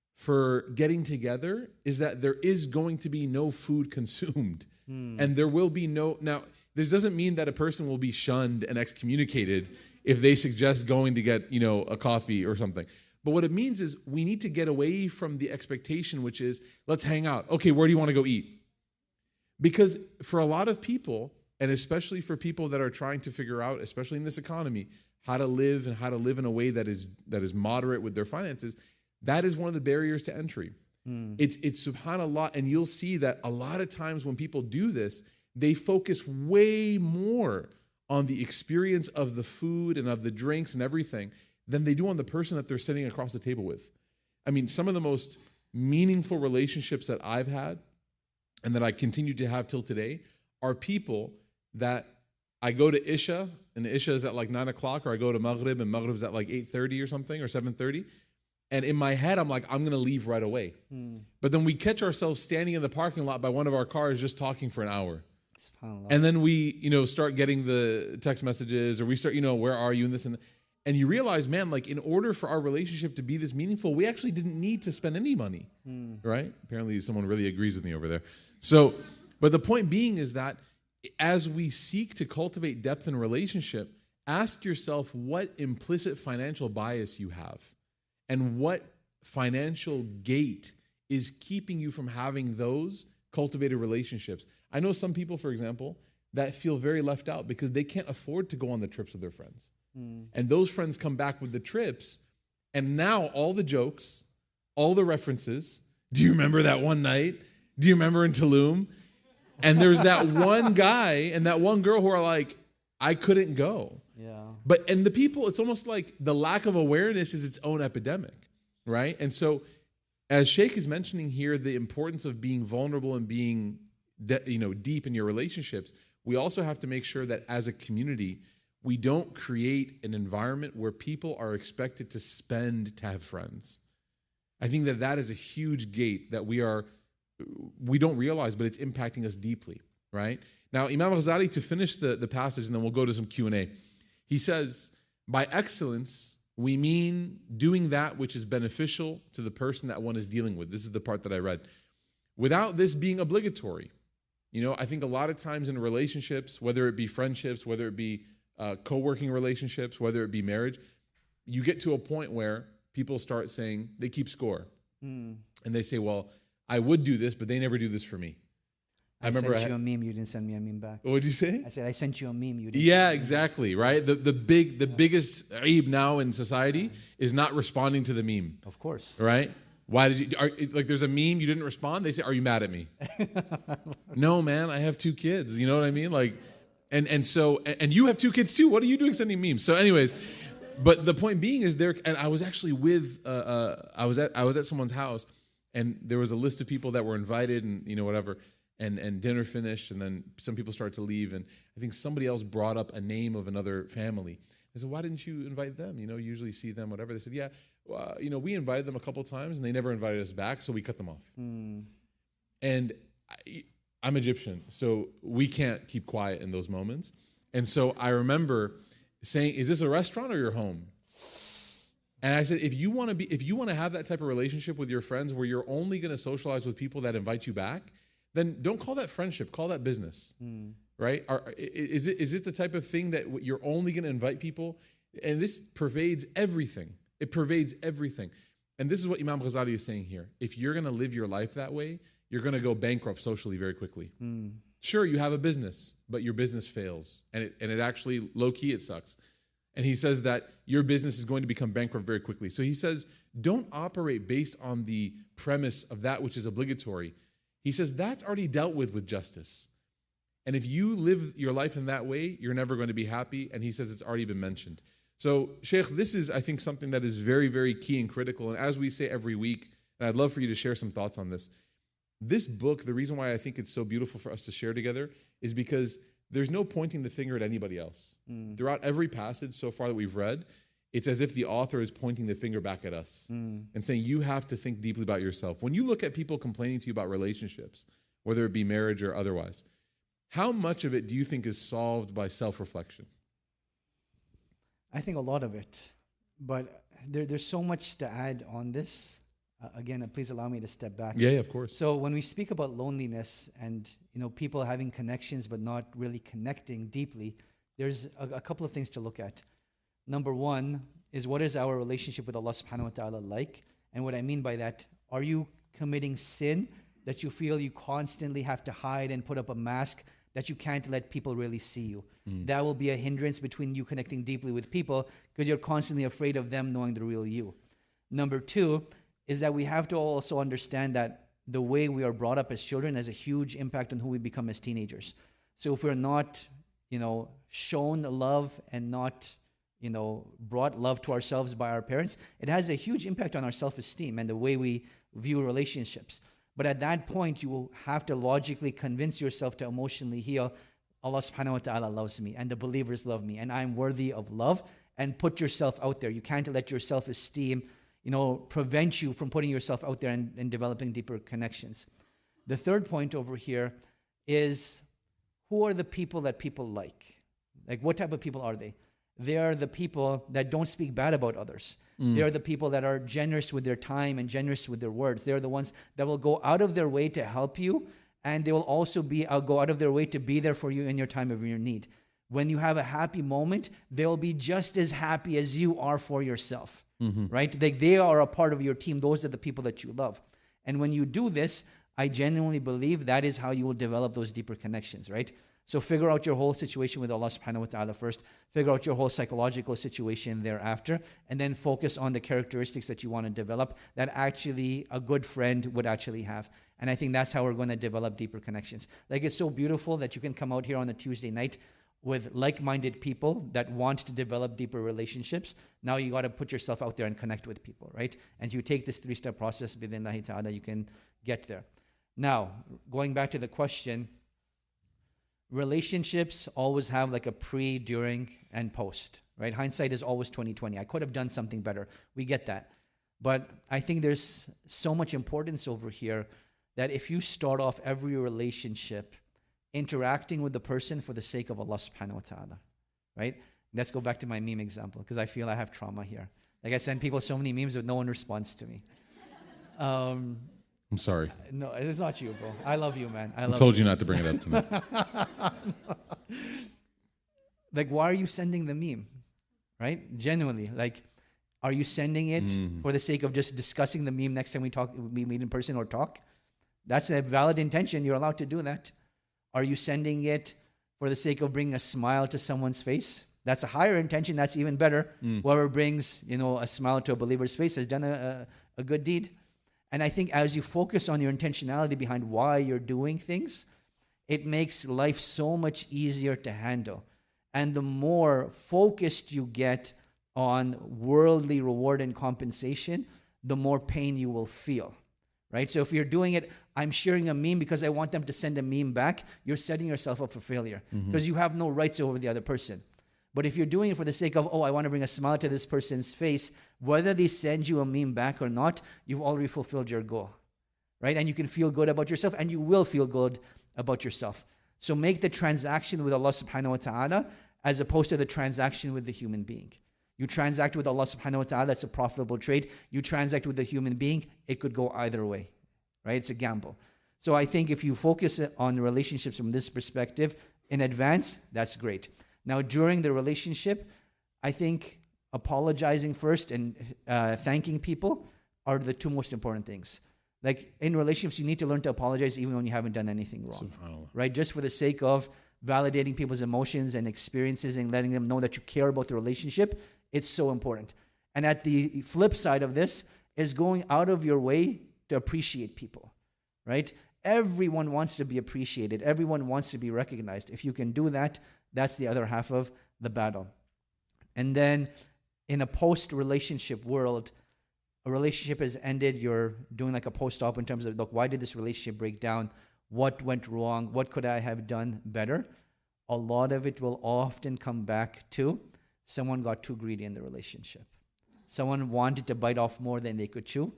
for getting together is that there is going to be no food consumed, and there will be no. Now, this doesn't mean that a person will be shunned and excommunicated if they suggest going to get, a coffee or something. But what it means is we need to get away from the expectation, which is, let's hang out. Okay, where do you want to go eat? Because for a lot of people, and especially for people that are trying to figure out, especially in this economy, how to live and how to live in a way that is moderate with their finances, that is one of the barriers to entry. It's subhanAllah, and you'll see that a lot of times when people do this, they focus way more on the experience of the food and of the drinks and everything than they do on the person that they're sitting across the table with. Some of the most meaningful relationships that I've had and that I continue to have till today are people that I go to Isha, and Isha is at like 9 o'clock, or I go to Maghrib, and Maghrib is at like 8:30 or something, or 7:30. And in my head, I'm like, I'm going to leave right away. But then we catch ourselves standing in the parking lot by one of our cars just talking for an hour. And then we, start getting the text messages, or we start, where are you, and this and that. And you realize, man, in order for our relationship to be this meaningful, we actually didn't need to spend any money, right? Apparently someone really agrees with me over there. So, but the point being is that as we seek to cultivate depth in a relationship, ask yourself what implicit financial bias you have and what financial gate is keeping you from having those cultivated relationships. I know some people, for example, that feel very left out because they can't afford to go on the trips with their friends. And those friends come back with the trips, and now all the jokes, all the references. Do you remember that one night? Do you remember in Tulum? And there's that one guy and that one girl who are like, I couldn't go. Yeah. And the people, it's almost like the lack of awareness is its own epidemic, right? And so as Sheikh is mentioning here, the importance of being vulnerable and being deep in your relationships, we also have to make sure that as a community, we don't create an environment where people are expected to spend to have friends. I think that is a huge gate that we don't realize, but it's impacting us deeply, right? Now, Imam Ghazali, to finish the passage, and then we'll go to some Q&A, he says, by excellence, we mean doing that which is beneficial to the person that one is dealing with. This is the part that I read. Without this being obligatory. I think a lot of times in relationships, whether it be friendships, whether it be co-working relationships, whether it be marriage, you get to a point where people start saying, they keep score. And they say, well, I would do this, but they never do this for me. I remember sent you a meme, you didn't send me a meme back. What did you say? I said, I sent you a meme, you didn't. Yeah, exactly, right? The biggest aib now in society is not responding to the meme. Of course. Right? Why did you, there's a meme, you didn't respond, they say, are you mad at me? No, man, I have 2 kids, you know what I mean? And you have 2 kids too, what are you doing sending memes? So anyways, but the point being is and I was actually I was at someone's house, and there was a list of people that were invited and, whatever, and dinner finished, and then some people started to leave, and I think somebody else brought up a name of another family. I said, why didn't you invite them? You usually see them, whatever. They said, yeah, we invited them a couple times, and they never invited us back, so we cut them off. And I'm Egyptian, so we can't keep quiet in those moments. And so I remember saying, is this a restaurant or your home? And I said, if you want to have that type of relationship with your friends where you're only going to socialize with people that invite you back, then don't call that friendship, call that business, right? Is it the type of thing that you're only going to invite people? And this pervades everything. It pervades everything. And this is what Imam Ghazali is saying here. If you're going to live your life that way, you're going to go bankrupt socially very quickly. Sure, you have a business, but your business fails. And it actually, low-key, it sucks. And he says that your business is going to become bankrupt very quickly. So he says, don't operate based on the premise of that which is obligatory. He says that's already dealt with justice. And if you live your life in that way, you're never going to be happy. And he says it's already been mentioned. So, Sheikh, this is, I think, something that is very, very key and critical. And as we say every week, and I'd love for you to share some thoughts on this, this book, the reason why I think it's so beautiful for us to share together is because there's no pointing the finger at anybody else. Throughout every passage so far that we've read, it's as if the author is pointing the finger back at us and saying, you have to think deeply about yourself. When you look at people complaining to you about relationships, whether it be marriage or otherwise, how much of it do you think is solved by self-reflection? I think a lot of it. But there's so much to add on this. Again, please allow me to step back. Yeah, of course. So when we speak about loneliness and people having connections but not really connecting deeply, there's a couple of things to look at. Number one is, what is our relationship with Allah subhanahu wa ta'ala like? And what I mean by that, are you committing sin that you feel you constantly have to hide and put up a mask that you can't let people really see you? That will be a hindrance between you connecting deeply with people because you're constantly afraid of them knowing the real you. Number two is that we have to also understand that the way we are brought up as children has a huge impact on who we become as teenagers. So if we're not, shown love and not, brought love to ourselves by our parents, it has a huge impact on our self-esteem and the way we view relationships. But at that point, you will have to logically convince yourself to emotionally heal, Allah subhanahu wa ta'ala loves me and the believers love me and I'm worthy of love, and put yourself out there. You can't let your self-esteem prevent you from putting yourself out there and developing deeper connections. The third point over here is, who are the people that people like? Like, what type of people are they? They are the people that don't speak bad about others. They are the people that are generous with their time and generous with their words. They're the ones that will go out of their way to help you, and they will also go out of their way to be there for you in your time of your need. When you have a happy moment, they'll be just as happy as you are for yourself. Right? They are a part of your team. Those are the people that you love. And when you do this, I genuinely believe that is how you will develop those deeper connections, right? So figure out your whole situation with Allah subhanahu wa ta'ala first, figure out your whole psychological situation thereafter, and then focus on the characteristics that you want to develop that actually a good friend would actually have. And I think that's how we're going to develop deeper connections. Like, it's so beautiful that you can come out here on a Tuesday night with like-minded people that want to develop deeper relationships. Now you got to put yourself out there and connect with people, right? And you take this 3-step process, bidhnillahi ta'ala, you can get there. Now, going back to the question, relationships always have like a pre, during, and post, right? Hindsight is always 20/20. I could have done something better. We get that. But I think there's so much importance over here that if you start off every relationship interacting with the person for the sake of Allah subhanahu wa ta'ala, right? Let's go back to my meme example, because I feel I have trauma here. Like, I send people so many memes, but no one responds to me. I'm sorry. No, it's not you, bro. I love you, man. I told you not to bring it up to me. Like, why are you sending the meme, right? Genuinely, like, are you sending it for the sake of just discussing the meme next time we meet in person or talk? That's a valid intention. You're allowed to do that. Are you sending it for the sake of bringing a smile to someone's face? That's a higher intention. That's even better. Whoever brings, a smile to a believer's face has done a good deed. And I think as you focus on your intentionality behind why you're doing things, it makes life so much easier to handle. And the more focused you get on worldly reward and compensation, the more pain you will feel, right? So if you're doing it, I'm sharing a meme because I want them to send a meme back, you're setting yourself up for failure because you have no rights over the other person. But if you're doing it for the sake of, I want to bring a smile to this person's face, whether they send you a meme back or not, you've already fulfilled your goal, right? And you can feel good about yourself, and you will feel good about yourself. So make the transaction with Allah subhanahu wa ta'ala as opposed to the transaction with the human being. You transact with Allah subhanahu wa ta'ala, it's a profitable trade. You transact with the human being, it could go either way, right? It's a gamble. So I think if you focus on relationships from this perspective in advance, that's great. Now, during the relationship, I think apologizing first and thanking people are the two most important things. Like, in relationships, you need to learn to apologize even when you haven't done anything wrong, right? Just for the sake of validating people's emotions and experiences and letting them know that you care about the relationship, it's so important. And at the flip side of this is going out of your way to appreciate people, right? Everyone wants to be appreciated. Everyone wants to be recognized. If you can do that, that's the other half of the battle. And then in a post-relationship world, a relationship has ended. You're doing like a post-op in terms of, look, why did this relationship break down? What went wrong? What could I have done better? A lot of it will often come back to someone got too greedy in the relationship. Someone wanted to bite off more than they could chew,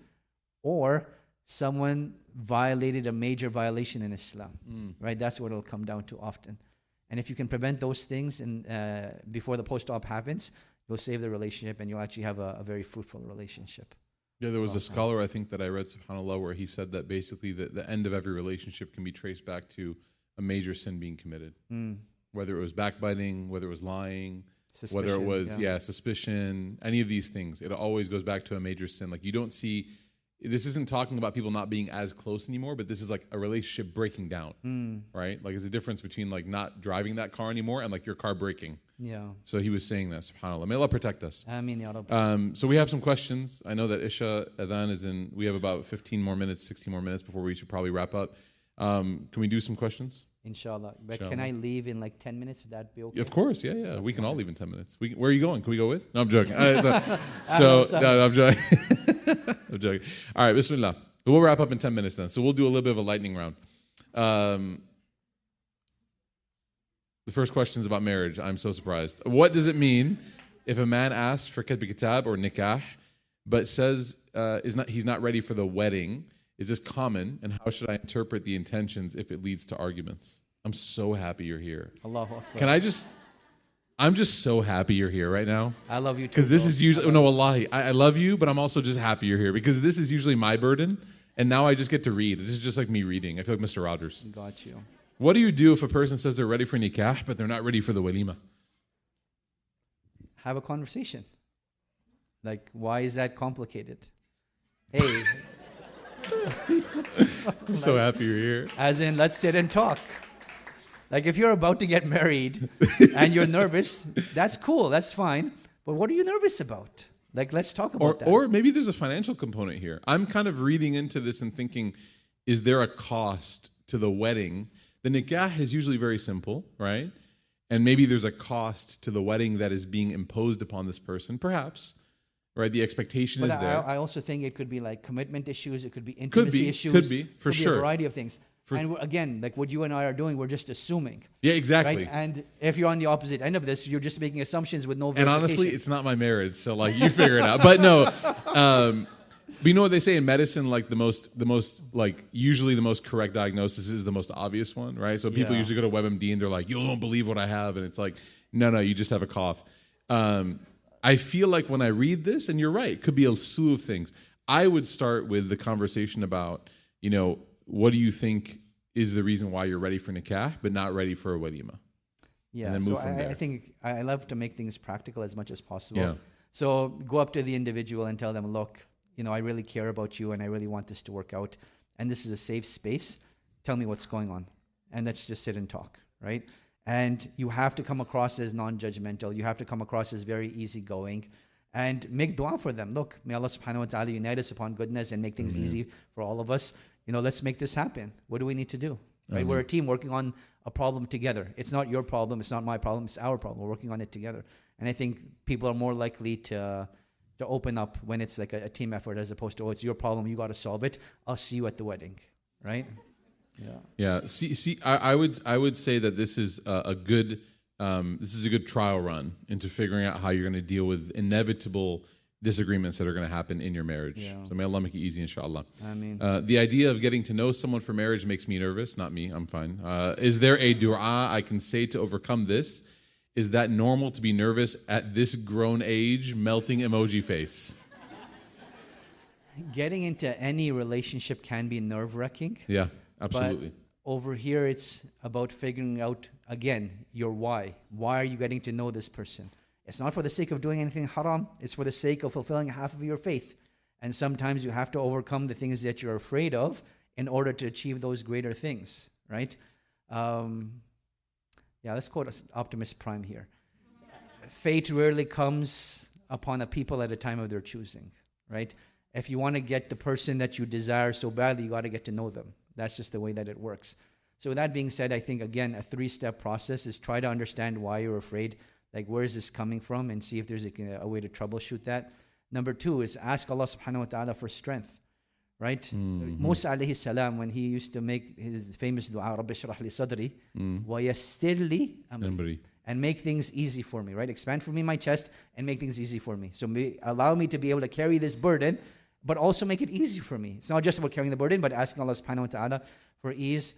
or someone violated a major violation in Islam, right? That's what it'll come down to often. And if you can prevent those things before the post-op happens, you'll save the relationship and you'll actually have a very fruitful relationship. Yeah, there was a scholar, I think, that I read, subhanAllah, where he said that basically the end of every relationship can be traced back to a major sin being committed. Whether it was backbiting, whether it was lying, suspicion, whether it was, suspicion, any of these things. It always goes back to a major sin. Like, you don't see, this isn't talking about people not being as close anymore, but this is like a relationship breaking down, right? Like, there's a difference between like not driving that car anymore and like your car breaking. Yeah. So he was saying that, subhanAllah. May Allah protect us. Ameen, ya Rabbi. So we have some questions. I know that Isha Adhan is in, we have about 15 more minutes, 16 more minutes before we should probably wrap up. Can we do some questions? Inshallah. But can I leave in like 10 minutes? Would that be okay? Of course, yeah. We can all leave in 10 minutes. Where are you going? Can we go with? No, I'm joking. No, I'm joking. I'm joking. All right, Bismillah. We'll wrap up in 10 minutes then. So we'll do a little bit of a lightning round. The first question is about marriage. I'm so surprised. What does it mean if a man asks for katb kitab or nikah, but says he's not ready for the wedding? Is this common, and how should I interpret the intentions if it leads to arguments? I'm so happy you're here. Allahu Akbar. I'm just so happy you're here right now. I love you too. Because this is usually, wallahi, I love you, but I'm also just happy you're here because this is usually my burden, and now I just get to read. This is just like me reading. I feel like Mr. Rogers. Got you. What do you do if a person says they're ready for nikah, but they're not ready for the walima? Have a conversation. Like, why is that complicated? Hey. I'm so happy you're here. As in, let's sit and talk. Like if you're about to get married and you're nervous, that's cool, that's fine. But what are you nervous about? Like, let's talk about that. Or maybe there's a financial component here. I'm kind of reading into this and thinking, is there a cost to the wedding? The nikah is usually very simple, right? And maybe there's a cost to the wedding that is being imposed upon this person, perhaps, right? The expectation is there. I also think it could be like commitment issues. It could be intimacy issues. Could be, for sure. A variety of things. And again, like what you and I are doing, we're just assuming. Yeah, exactly. Right? And if you're on the opposite end of this, you're just making assumptions with no verification. And honestly, it's not my marriage, so like you figure it out. But no, but you know what they say in medicine? Like the most like usually the most correct diagnosis is the most obvious one, right? So people usually go to WebMD and they're like, "You don't believe what I have," and it's like, no, you just have a cough. I feel like when I read this, and you're right, it could be a slew of things. I would start with the conversation about, what do you think is the reason why you're ready for nikah, but not ready for a walima? Yeah, and then move from there. I think I love to make things practical as much as possible. Yeah. So go up to the individual and tell them, look, I really care about you and I really want this to work out. And this is a safe space. Tell me what's going on. And let's just sit and talk, right? And you have to come across as non-judgmental. You have to come across as very easygoing. And make dua for them. Look, may Allah subhanahu wa ta'ala unite us upon goodness and make things easy for all of us. Let's make this happen. What do we need to do? Right? We're a team working on a problem together. It's not your problem. It's not my problem. It's our problem. We're working on it together. And I think people are more likely to open up when it's like a team effort as opposed to, it's your problem. You got to solve it. I'll see you at the wedding. Right? Yeah. See, I would say that this is a good trial run into figuring out how you're going to deal with inevitable disagreements that are going to happen in your marriage. Yeah. So may Allah make it easy, inshallah. I mean, the idea of getting to know someone for marriage makes me nervous. Not me. I'm fine. Is there a dua I can say to overcome this? Is that normal to be nervous at this grown age? Melting emoji face. Getting into any relationship can be nerve-wracking. Yeah, absolutely. But over here, it's about figuring out, again, your why. Why are you getting to know this person? It's not for the sake of doing anything haram. It's for the sake of fulfilling half of your faith. And sometimes you have to overcome the things that you're afraid of in order to achieve those greater things, right? Let's quote Optimus Prime here. Fate rarely comes upon a people at a time of their choosing, right? If you want to get the person that you desire so badly, you got to get to know them. That's just the way that it works. So with that being said, I think, again, a 3-step process is try to understand why you're afraid. Like, where is this coming from? And see if there's a way to troubleshoot that. Number 2 is ask Allah subhanahu wa ta'ala for strength, right? Musa alayhi salam, when he used to make his famous dua, Rabbi shrah li sadri, wa yassir li amri, and make things easy for me, right? Expand for me my chest and make things easy for me. So allow me to be able to carry this burden, but also make it easy for me. It's not just about carrying the burden, but asking Allah subhanahu wa ta'ala for ease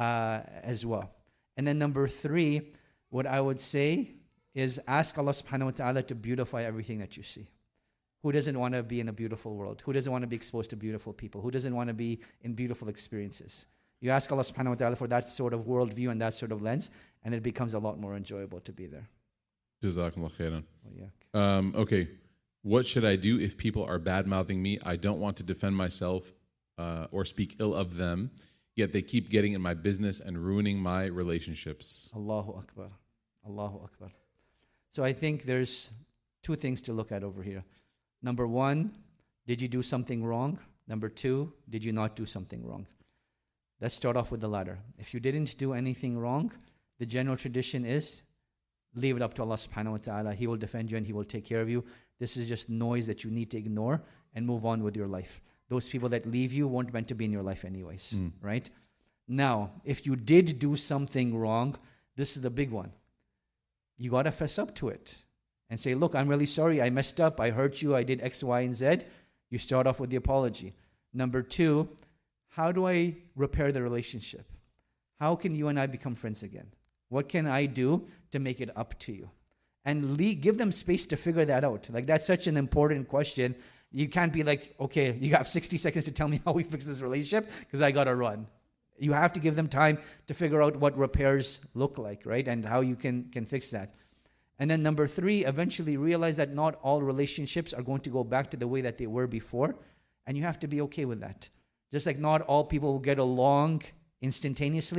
as well. And then number 3, what I would say is ask Allah subhanahu wa ta'ala to beautify everything that you see. Who doesn't want to be in a beautiful world? Who doesn't want to be exposed to beautiful people? Who doesn't want to be in beautiful experiences? You ask Allah subhanahu wa ta'ala for that sort of worldview and that sort of lens, and it becomes a lot more enjoyable to be there. Jazakallah khairan. Okay. What should I do if people are bad-mouthing me? I don't want to defend myself or speak ill of them, yet they keep getting in my business and ruining my relationships. Allahu Akbar. Allahu Akbar. So I think there's 2 things to look at over here. Number 1, did you do something wrong? Number 2, did you not do something wrong? Let's start off with the latter. If you didn't do anything wrong, the general tradition is leave it up to Allah subhanahu wa ta'ala. He will defend you and He will take care of you. This is just noise that you need to ignore and move on with your life. Those people that leave you weren't meant to be in your life anyways, right? Now, if you did do something wrong, this is the big one. You got to fess up to it and say, look, I'm really sorry. I messed up. I hurt you. I did X, Y, and Z. You start off with the apology. Number 2, how do I repair the relationship? How can you and I become friends again? What can I do to make it up to you? And give them space to figure that out. Like, that's such an important question. You can't be like, okay, you have 60 seconds to tell me how we fix this relationship because I got to run. You have to give them time to figure out what repairs look like, right? And how you can fix that. And then number 3, eventually realize that not all relationships are going to go back to the way that they were before. And you have to be okay with that. Just like not all people will get along instantaneously,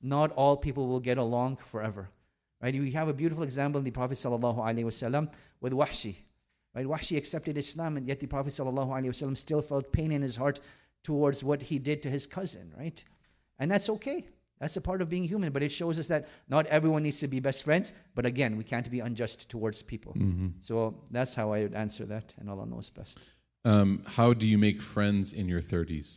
not all people will get along forever. Right? We have a beautiful example in the Prophet ﷺ with Wahshi. Right? Wahshi accepted Islam, and yet the Prophet ﷺ still felt pain in his heart towards what he did to his cousin. Right? And that's okay. That's a part of being human, but it shows us that not everyone needs to be best friends. But again, we can't be unjust towards people. So that's how I would answer that, and Allah knows best. How do you make friends in your 30s?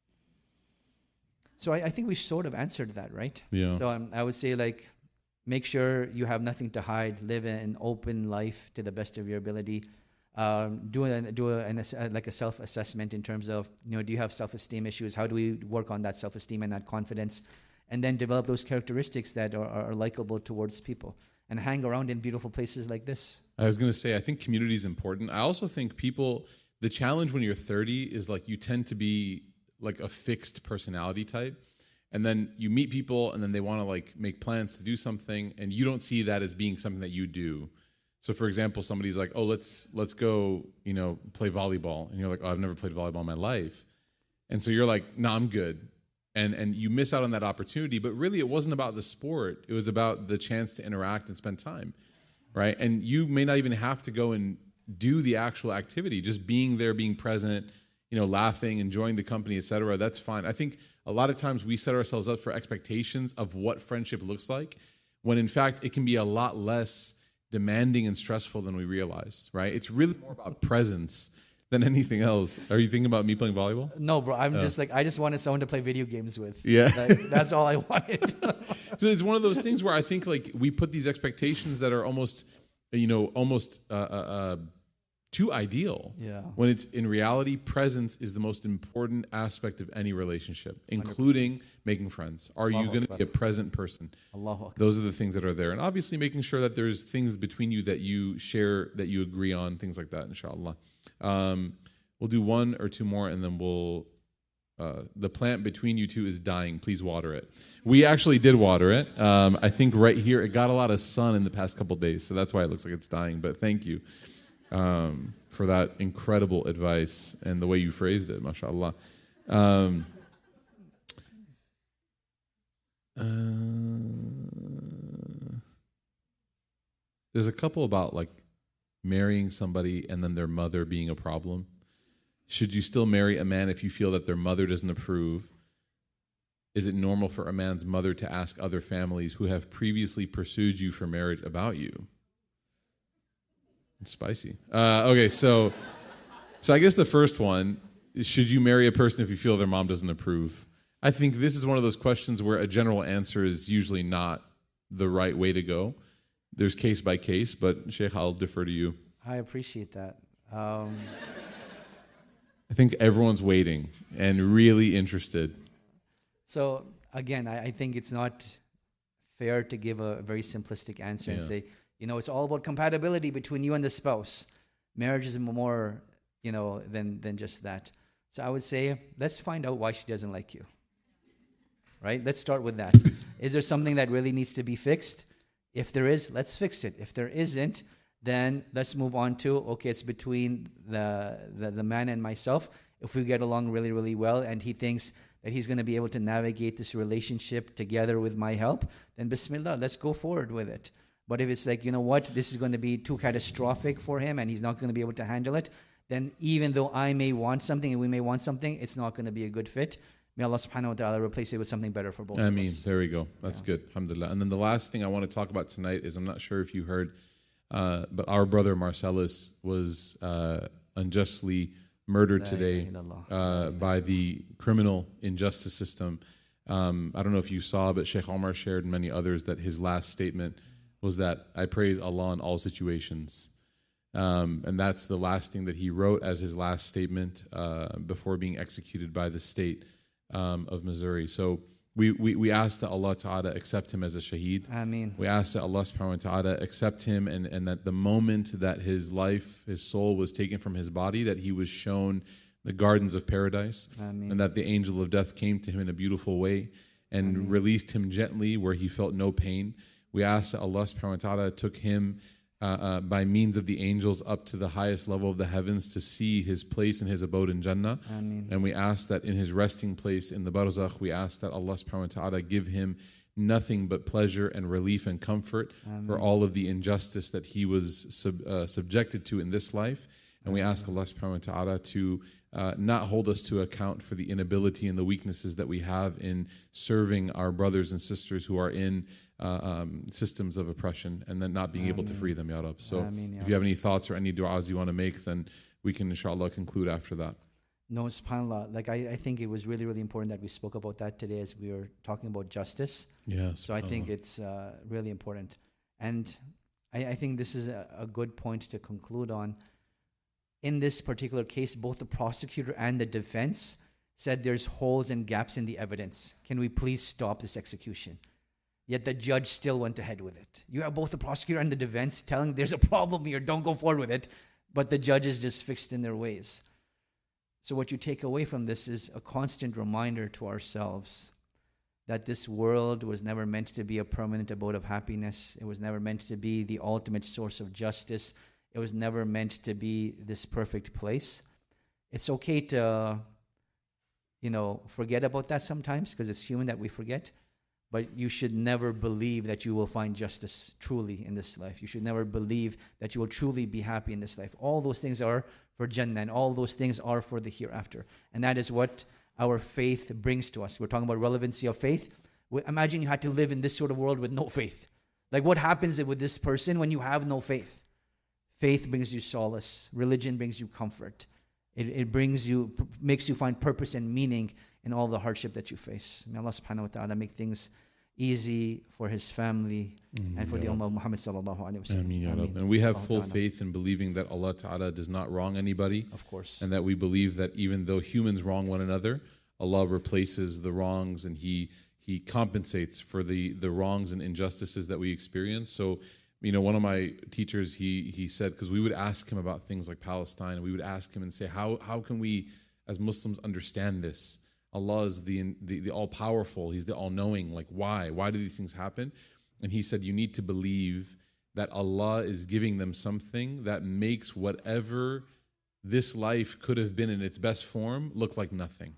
So I think we sort of answered that, right? Yeah. So I would say, like, make sure you have nothing to hide. Live an open life to the best of your ability. Do a self-assessment in terms of, do you have self-esteem issues? How do we work on that self-esteem and that confidence? And then develop those characteristics that are likable towards people. And hang around in beautiful places like this. I was going to say, I think community is important. I also think the challenge when you're 30 is like you tend to be like a fixed personality type. And then you meet people and then they want to like make plans to do something and you don't see that as being something that you do. So for example, somebody's like, oh, let's go, play volleyball. And you're like, oh, I've never played volleyball in my life. And so you're like, no, I'm good. And you miss out on that opportunity. But really, it wasn't about the sport. It was about the chance to interact and spend time, right? And you may not even have to go and do the actual activity. Just being there, being present, laughing, enjoying the company, etc. That's fine. I think a lot of times we set ourselves up for expectations of what friendship looks like, when in fact it can be a lot less demanding and stressful than we realize, right? It's really more about presence than anything else. Are you thinking about me playing volleyball? No, bro. I'm just like, I just wanted someone to play video games with. Yeah. That's all I wanted. So it's one of those things where I think like we put these expectations that are almost too ideal. Yeah. When it's in reality, presence is the most important aspect of any relationship, including 100%. Making friends. Are you going to be a present person? Allahu Akbar. Those are the things that are there. And obviously making sure that there's things between you that you share, that you agree on, things like that, inshallah. We'll do one or two more and then we'll the plant between you two is dying. Please water it. We actually did water it. I think right here it got a lot of sun in the past couple of days, so that's why it looks like it's dying. But thank you for that incredible advice and the way you phrased it, mashallah. There's a couple about like marrying somebody and then their mother being a problem. Should you still marry a man if you feel that their mother doesn't approve? Is it normal for a man's mother to ask other families who have previously pursued you for marriage about you? It's spicy. Okay, so I guess the first one is, should you marry a person if you feel their mom doesn't approve? I think this is one of those questions where a general answer is usually not the right way to go. There's case by case, but Sheikh, I'll defer to you. I appreciate that. I think everyone's waiting and really interested. So again, I think it's not fair to give a very simplistic answer and say, it's all about compatibility between you and the spouse. Marriage is more, than just that. So I would say, let's find out why she doesn't like you. Right? Let's start with that. Is there something that really needs to be fixed? If there is, let's fix it. If there isn't, then let's move on to, okay, it's between the man and myself. If we get along really, really well and he thinks that he's going to be able to navigate this relationship together with my help, then bismillah, let's go forward with it. But if it's like, this is going to be too catastrophic for him and he's not going to be able to handle it, then even though I may want something and we may want something, it's not going to be a good fit. May Allah subhanahu wa ta'ala replace it with something better for both of us. There we go. That's good. Alhamdulillah. And then the last thing I want to talk about tonight is, I'm not sure if you heard, but our brother Marcellus was unjustly murdered today by the criminal injustice system. I don't know if you saw, but Sheikh Omar shared and many others that his last statement was that I praise Allah in all situations. And that's the last thing that he wrote as his last statement before being executed by the state of Missouri. So we ask that Allah Ta'ala accept him as a shaheed. Ameen. We ask that Allah Subhanahu wa Ta'ala accept him and that the moment that his life, his soul was taken from his body, that he was shown the gardens of paradise. Ameen. And that the angel of death came to him in a beautiful way and Ameen. Released him gently where he felt no pain. We ask that Allah Subhanahu wa Ta'ala took him by means of the angels up to the highest level of the heavens to see his place and his abode in Jannah. Ameen. And we ask that in his resting place in the barzakh, we ask that Allah Subhanahu wa Ta'ala give him nothing but pleasure and relief and comfort for all of the injustice that he was subjected to in this life. And we ask Allah subhanahu wa ta'ala to not hold us to account for the inability and the weaknesses that we have in serving our brothers and sisters who are in systems of oppression, and then not being able to free them, Ya Rab. So if you have any thoughts or any du'as you want to make, then we can inshallah conclude after that. No, subhanAllah. Like I think it was really, really important that we spoke about that today as we were talking about justice. Yes. So I think it's really important. And I think this is a good point to conclude on. In this particular case, both the prosecutor and the defense said there's holes and gaps in the evidence. Can we please stop this execution? Yet the judge still went ahead with it. You have both the prosecutor and the defense telling there's a problem here, don't go forward with it. But the judges just fixed in their ways. So what you take away from this is a constant reminder to ourselves that this world was never meant to be a permanent abode of happiness. It was never meant to be the ultimate source of justice. It was never meant to be this perfect place. It's okay to, forget about that sometimes, because it's human that we forget. But you should never believe that you will find justice truly in this life. You should never believe that you will truly be happy in this life. All those things are for Jannah, and all those things are for the hereafter. And that is what our faith brings to us. We're talking about relevancy of faith. Imagine you had to live in this sort of world with no faith. Like, what happens with this person when you have no faith? Faith brings you solace. Religion brings you comfort. It makes you find purpose and meaning in all the hardship that you face. May Allah subhanahu wa ta'ala make things easy for his family and for the Ummah of Muhammad sallallahu alayhi wa sallam. Ameen, Ya Rab. And we have full faith in believing that Allah ta'ala does not wrong anybody. Of course. And that we believe that even though humans wrong one another, Allah replaces the wrongs and He compensates for the wrongs and injustices that we experience. So, one of my teachers, he said, because we would ask him about things like Palestine, and we would ask him and say, how can we as Muslims understand this? Allah is the all-powerful. He's the all-knowing. Like, why? Why do these things happen? And he said, you need to believe that Allah is giving them something that makes whatever this life could have been in its best form look like nothing.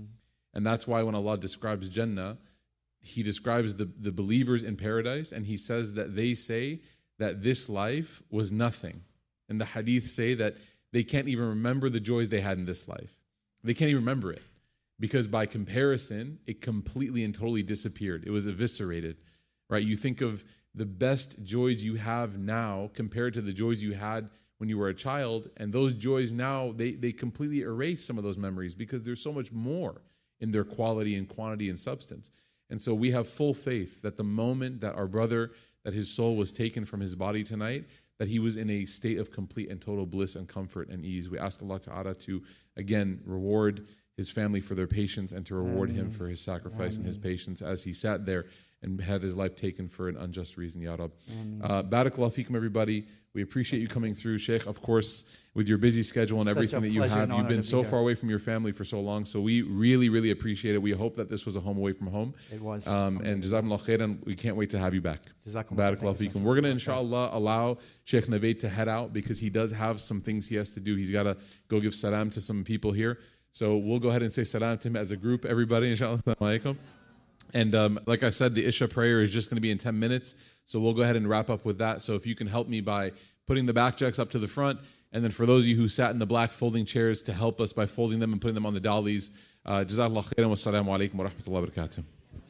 And that's why when Allah describes Jannah, He describes the believers in paradise, and He says that they say that this life was nothing. And the hadith say that they can't even remember the joys they had in this life. They can't even remember it. Because by comparison, it completely and totally disappeared. It was eviscerated, right? You think of the best joys you have now compared to the joys you had when you were a child, and those joys now, they completely erase some of those memories because there's so much more in their quality and quantity and substance. And so we have full faith that the moment that our brother, that his soul was taken from his body tonight, that he was in a state of complete and total bliss and comfort and ease. We ask Allah Ta'ala to, again, reward his family for their patience and to reward him for his sacrifice and his patience as he sat there and had his life taken for an unjust reason, Ya Rab. Barakallahu feekum, everybody. We appreciate you coming through, Sheikh. Of course, with your busy schedule and everything that you have, you've been so far away from your family for so long. So we really, really appreciate it. We hope that this was a home away from home. It was. And Jazakumullah khairan. We can't wait to have you back. Barakallahu feekum. We're going to, inshallah, allow Sheikh Navaid to head out because he does have some things he has to do. He's got to go give salam to some people here. So we'll go ahead and say salam to him as a group, everybody, inshallah. Assalamu alaikum. And like I said, the Isha prayer is just going to be in 10 minutes. So we'll go ahead and wrap up with that. So if you can help me by putting the back jacks up to the front, and then for those of you who sat in the black folding chairs, to help us by folding them and putting them on the dollies. Jazakallah khairan wa assalamu alaikum wa rahmatullahi wa barakatuh.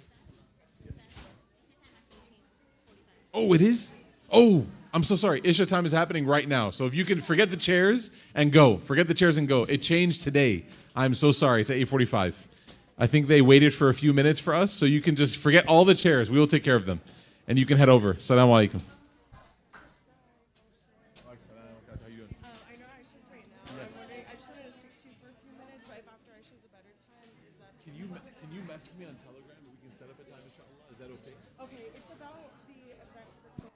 Oh, it is? Oh, I'm so sorry. Isha time is happening right now. So if you can forget the chairs and go. Forget the chairs and go. It changed today. I'm so sorry. It's at 8:45. I think they waited for a few minutes for us, so you can just forget all the chairs. We will take care of them. And you can head over. Assalamu alaikum. I know Aisha's right now. I'm wondering, I just wanted to speak to you for a few minutes, but if after Aisha's a better time, is that Can you message me on Telegram and we can set up a time, inshallah? Is that okay? okay? It's about the event that's